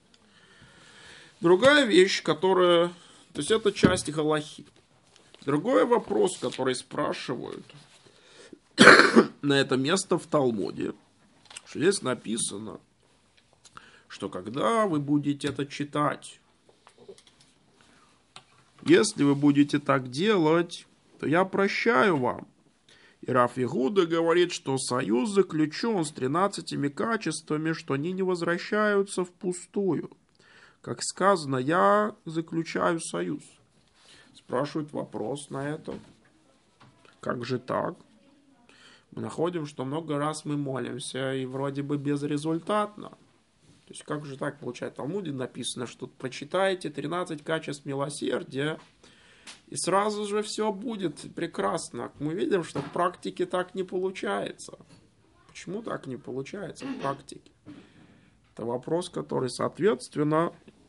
Другая вещь, которая... То есть это часть галахи. Другой вопрос, который спрашивают на это место в Талмуде, что здесь написано, что когда вы будете это читать, если вы будете так делать, то я прощаю вам. И Рав Игуда говорит, что союз заключен с 13 качествами, что они не возвращаются впустую. Как сказано, я заключаю союз. Спрашивают вопрос на это. Как же так? Мы находим, что много раз мы молимся, и вроде бы безрезультатно. То есть, как же так получается? В Талмуде написано, что прочитаете 13 качеств милосердия, и сразу же все будет прекрасно. Мы видим, что в практике так не получается. Почему так не получается в практике? Это вопрос, который, соответственно,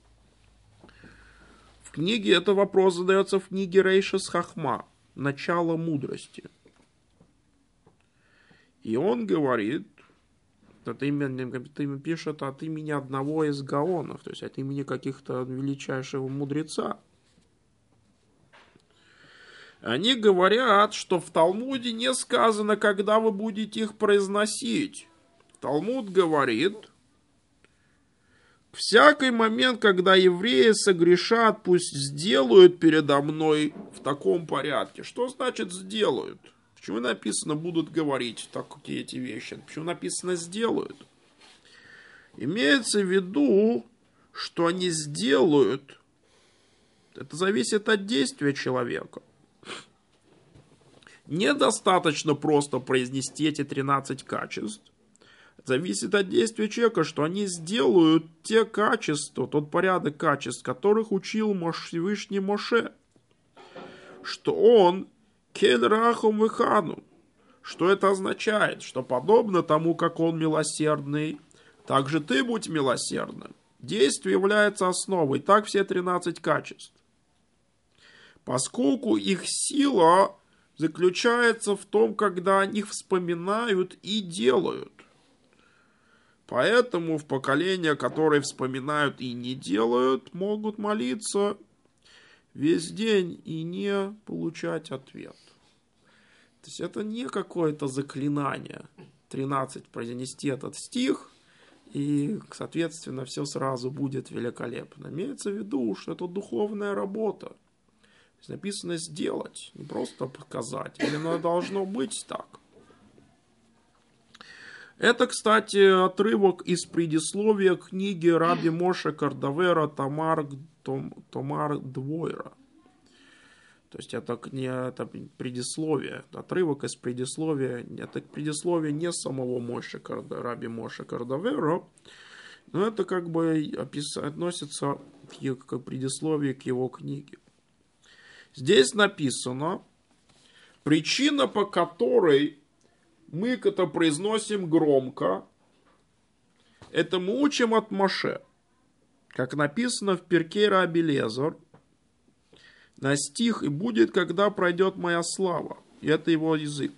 в книге, это вопрос задается в книге Рейшес Хахма, «Начало мудрости». И он говорит, это имя пишет от имени одного из гаонов, то есть от имени каких-то величайшего мудреца. Они говорят, что в Талмуде не сказано, когда вы будете их произносить. Талмуд говорит, всякий момент, когда евреи согрешат, пусть сделают передо мной в таком порядке. Что значит сделают? Почему написано будут говорить такие эти вещи? Почему написано сделают? Имеется в виду, что они сделают. Это зависит от действия человека. Недостаточно просто произнести эти 13 качеств. Зависит от действия человека, что они сделают те качества, тот порядок качеств, которых учил Всевышний Моше. Что он кель рахум вехану. Что это означает? Что подобно тому, как он милосердный, так же ты будь милосердным. Действие является основой. Так все 13 качеств. Поскольку их сила заключается в том, когда они вспоминают и делают. Поэтому в поколения, которые вспоминают и не делают, могут молиться весь день и не получать ответ. То есть это не какое-то заклинание. 13 произнести этот стих, и, соответственно, все сразу будет великолепно. Имеется в виду, что это духовная работа. То есть написано сделать, не просто показать. Именно должно быть так. Это, кстати, отрывок из предисловия книги Раби Моше Кардавера Томар Двойра. То есть это предисловие, отрывок из предисловия. Это предисловие не самого Раби Моше Кардавера, но это как бы относится к предисловию к его книге. Здесь написано, причина, по которой мы это произносим громко, это мы учим от Моше. Как написано в Перкей Раби Лезар, на стих «И будет, когда пройдет моя слава». И это его язык.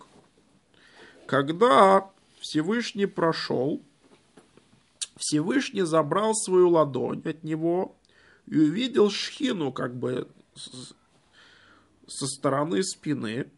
Когда Всевышний прошел, Всевышний забрал свою ладонь от него и увидел шхину как бы со стороны спины.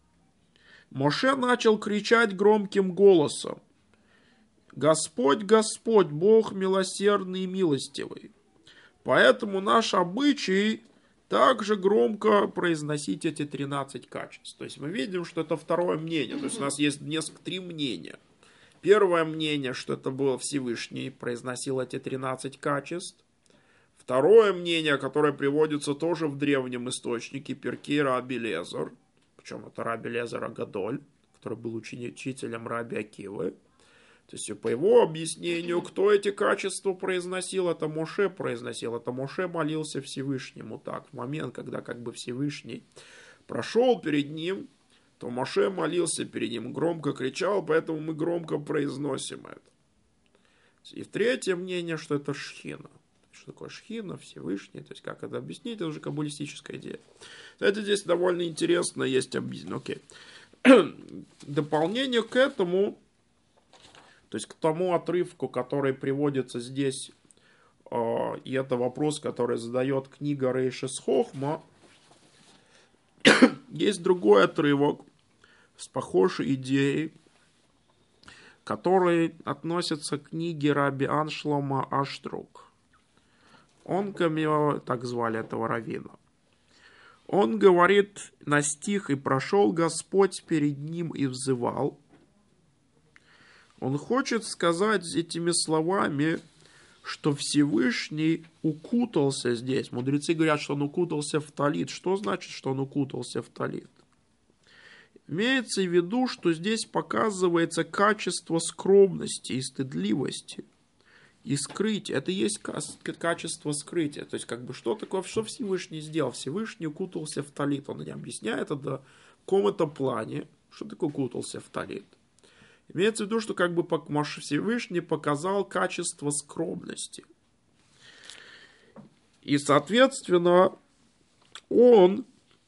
Моше начал кричать громким голосом: «Господь, Господь, Бог милосердный и милостивый». Поэтому наш обычай также громко произносить эти 13 качеств. То есть мы видим, что это второе мнение. То есть у нас есть три мнения. Первое мнение, что это был Всевышний, произносил эти 13 качеств. Второе мнение, которое приводится тоже в древнем источнике, Перкей Раби Лезар. Причем это Раби Лезар Агадоль, который был учителем Раби Акивы. То есть по его объяснению, кто эти качества произносил, это Моше произносил. Это Моше молился Всевышнему так. В момент, когда как бы Всевышний прошел перед ним, то Моше молился перед ним, громко кричал, поэтому мы громко произносим это. И третье мнение, что это Шхина. Что такое Шхина, Всевышний, то есть как это объяснить, это уже каббалистическая идея. Это здесь довольно интересно есть объяснение. Окей. Дополнение к этому, то есть к тому отрывку, который приводится здесь, и это вопрос, который задает книга Рейшес Хохма, есть другой отрывок с похожей идеей, который относится к книге Раби Аншлома Аштрук. Он, так звали этого раввина. Он говорит на стих: «И прошел Господь перед ним и взывал». Он хочет сказать этими словами, что Всевышний укутался здесь. Мудрецы говорят, что он укутался в талит. Что значит, что он укутался в талит? Имеется в виду, что здесь показывается качество скромности и стыдливости. И скрытие. Это и есть качество скрытия. То есть, как бы, что такое, что Всевышний сделал? Всевышний укутался в талит. Он не объясняет это в каком-то плане. Что такое укутался в талит? Имеется в виду, что как бы Всевышний показал качество скромности. И, соответственно, он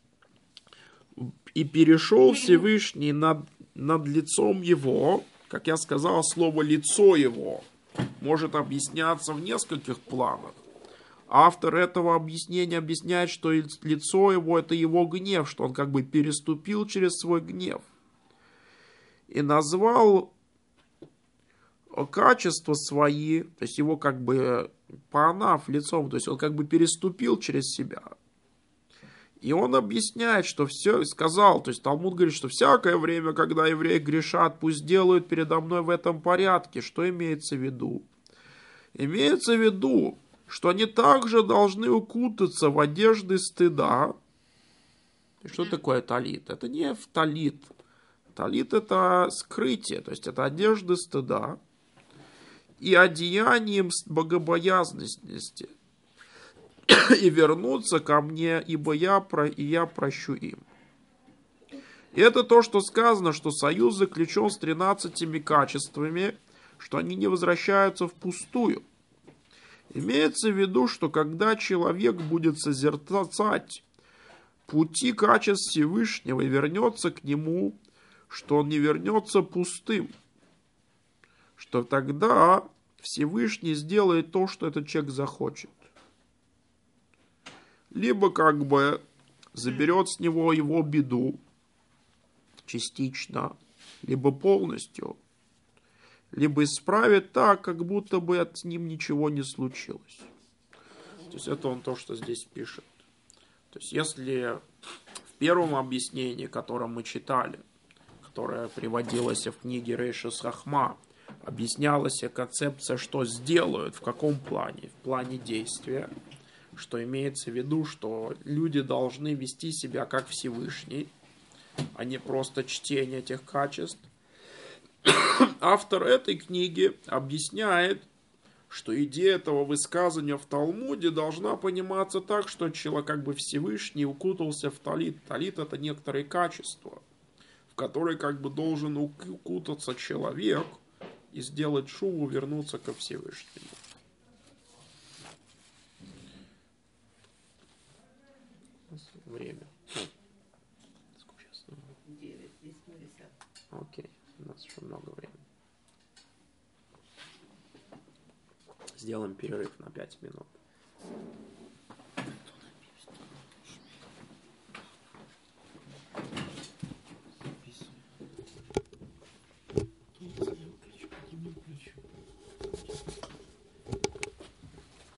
и перешел Всевышний над лицом его. Как я сказал, слово «лицо его» может объясняться в нескольких планах. Автор этого объяснения объясняет, что лицо его — это его гнев, что он как бы переступил через свой гнев. И назвал качества свои, то есть его как бы панаф лицом, то есть он как бы переступил через себя. И он объясняет, что все сказал, то есть Талмуд говорит, что всякое время, когда евреи грешат, пусть делают передо мной в этом порядке. Что имеется в виду? Имеется в виду, что они также должны укутаться в одежды стыда, Что такое талит? Это не талит. Талит это скрытие, то есть это одежда стыда и одеянием богобоязненности. И вернуться ко мне, ибо я прощу им. И это то, что сказано, что союз заключен с 13 качествами, что они не возвращаются впустую. Имеется в виду, что когда человек будет созерцать пути качеств Всевышнего и вернется к нему, что он не вернется пустым, что тогда Всевышний сделает то, что этот человек захочет. Либо как бы заберет с него его беду частично, либо полностью, либо исправит так, как будто бы с ним ничего не случилось. То есть это он то, что здесь пишет. То есть если в первом объяснении, которое мы читали, которое приводилось в книге Рейшис Хахма, объяснялась концепция, что сделают, в каком плане? В плане действия, что имеется в виду, что люди должны вести себя как Всевышний, а не просто чтение этих качеств. Автор этой книги объясняет, что идея этого высказывания в Талмуде должна пониматься так, что человек как бы Всевышний укутался в талит. Талит это некоторые качества, в которые как бы должен укутаться человек и сделать шуву, вернуться ко Всевышнему. Время. Сколько сейчас? 9:10. Окей, у нас еще много времени. Сделаем перерыв на 5 минут.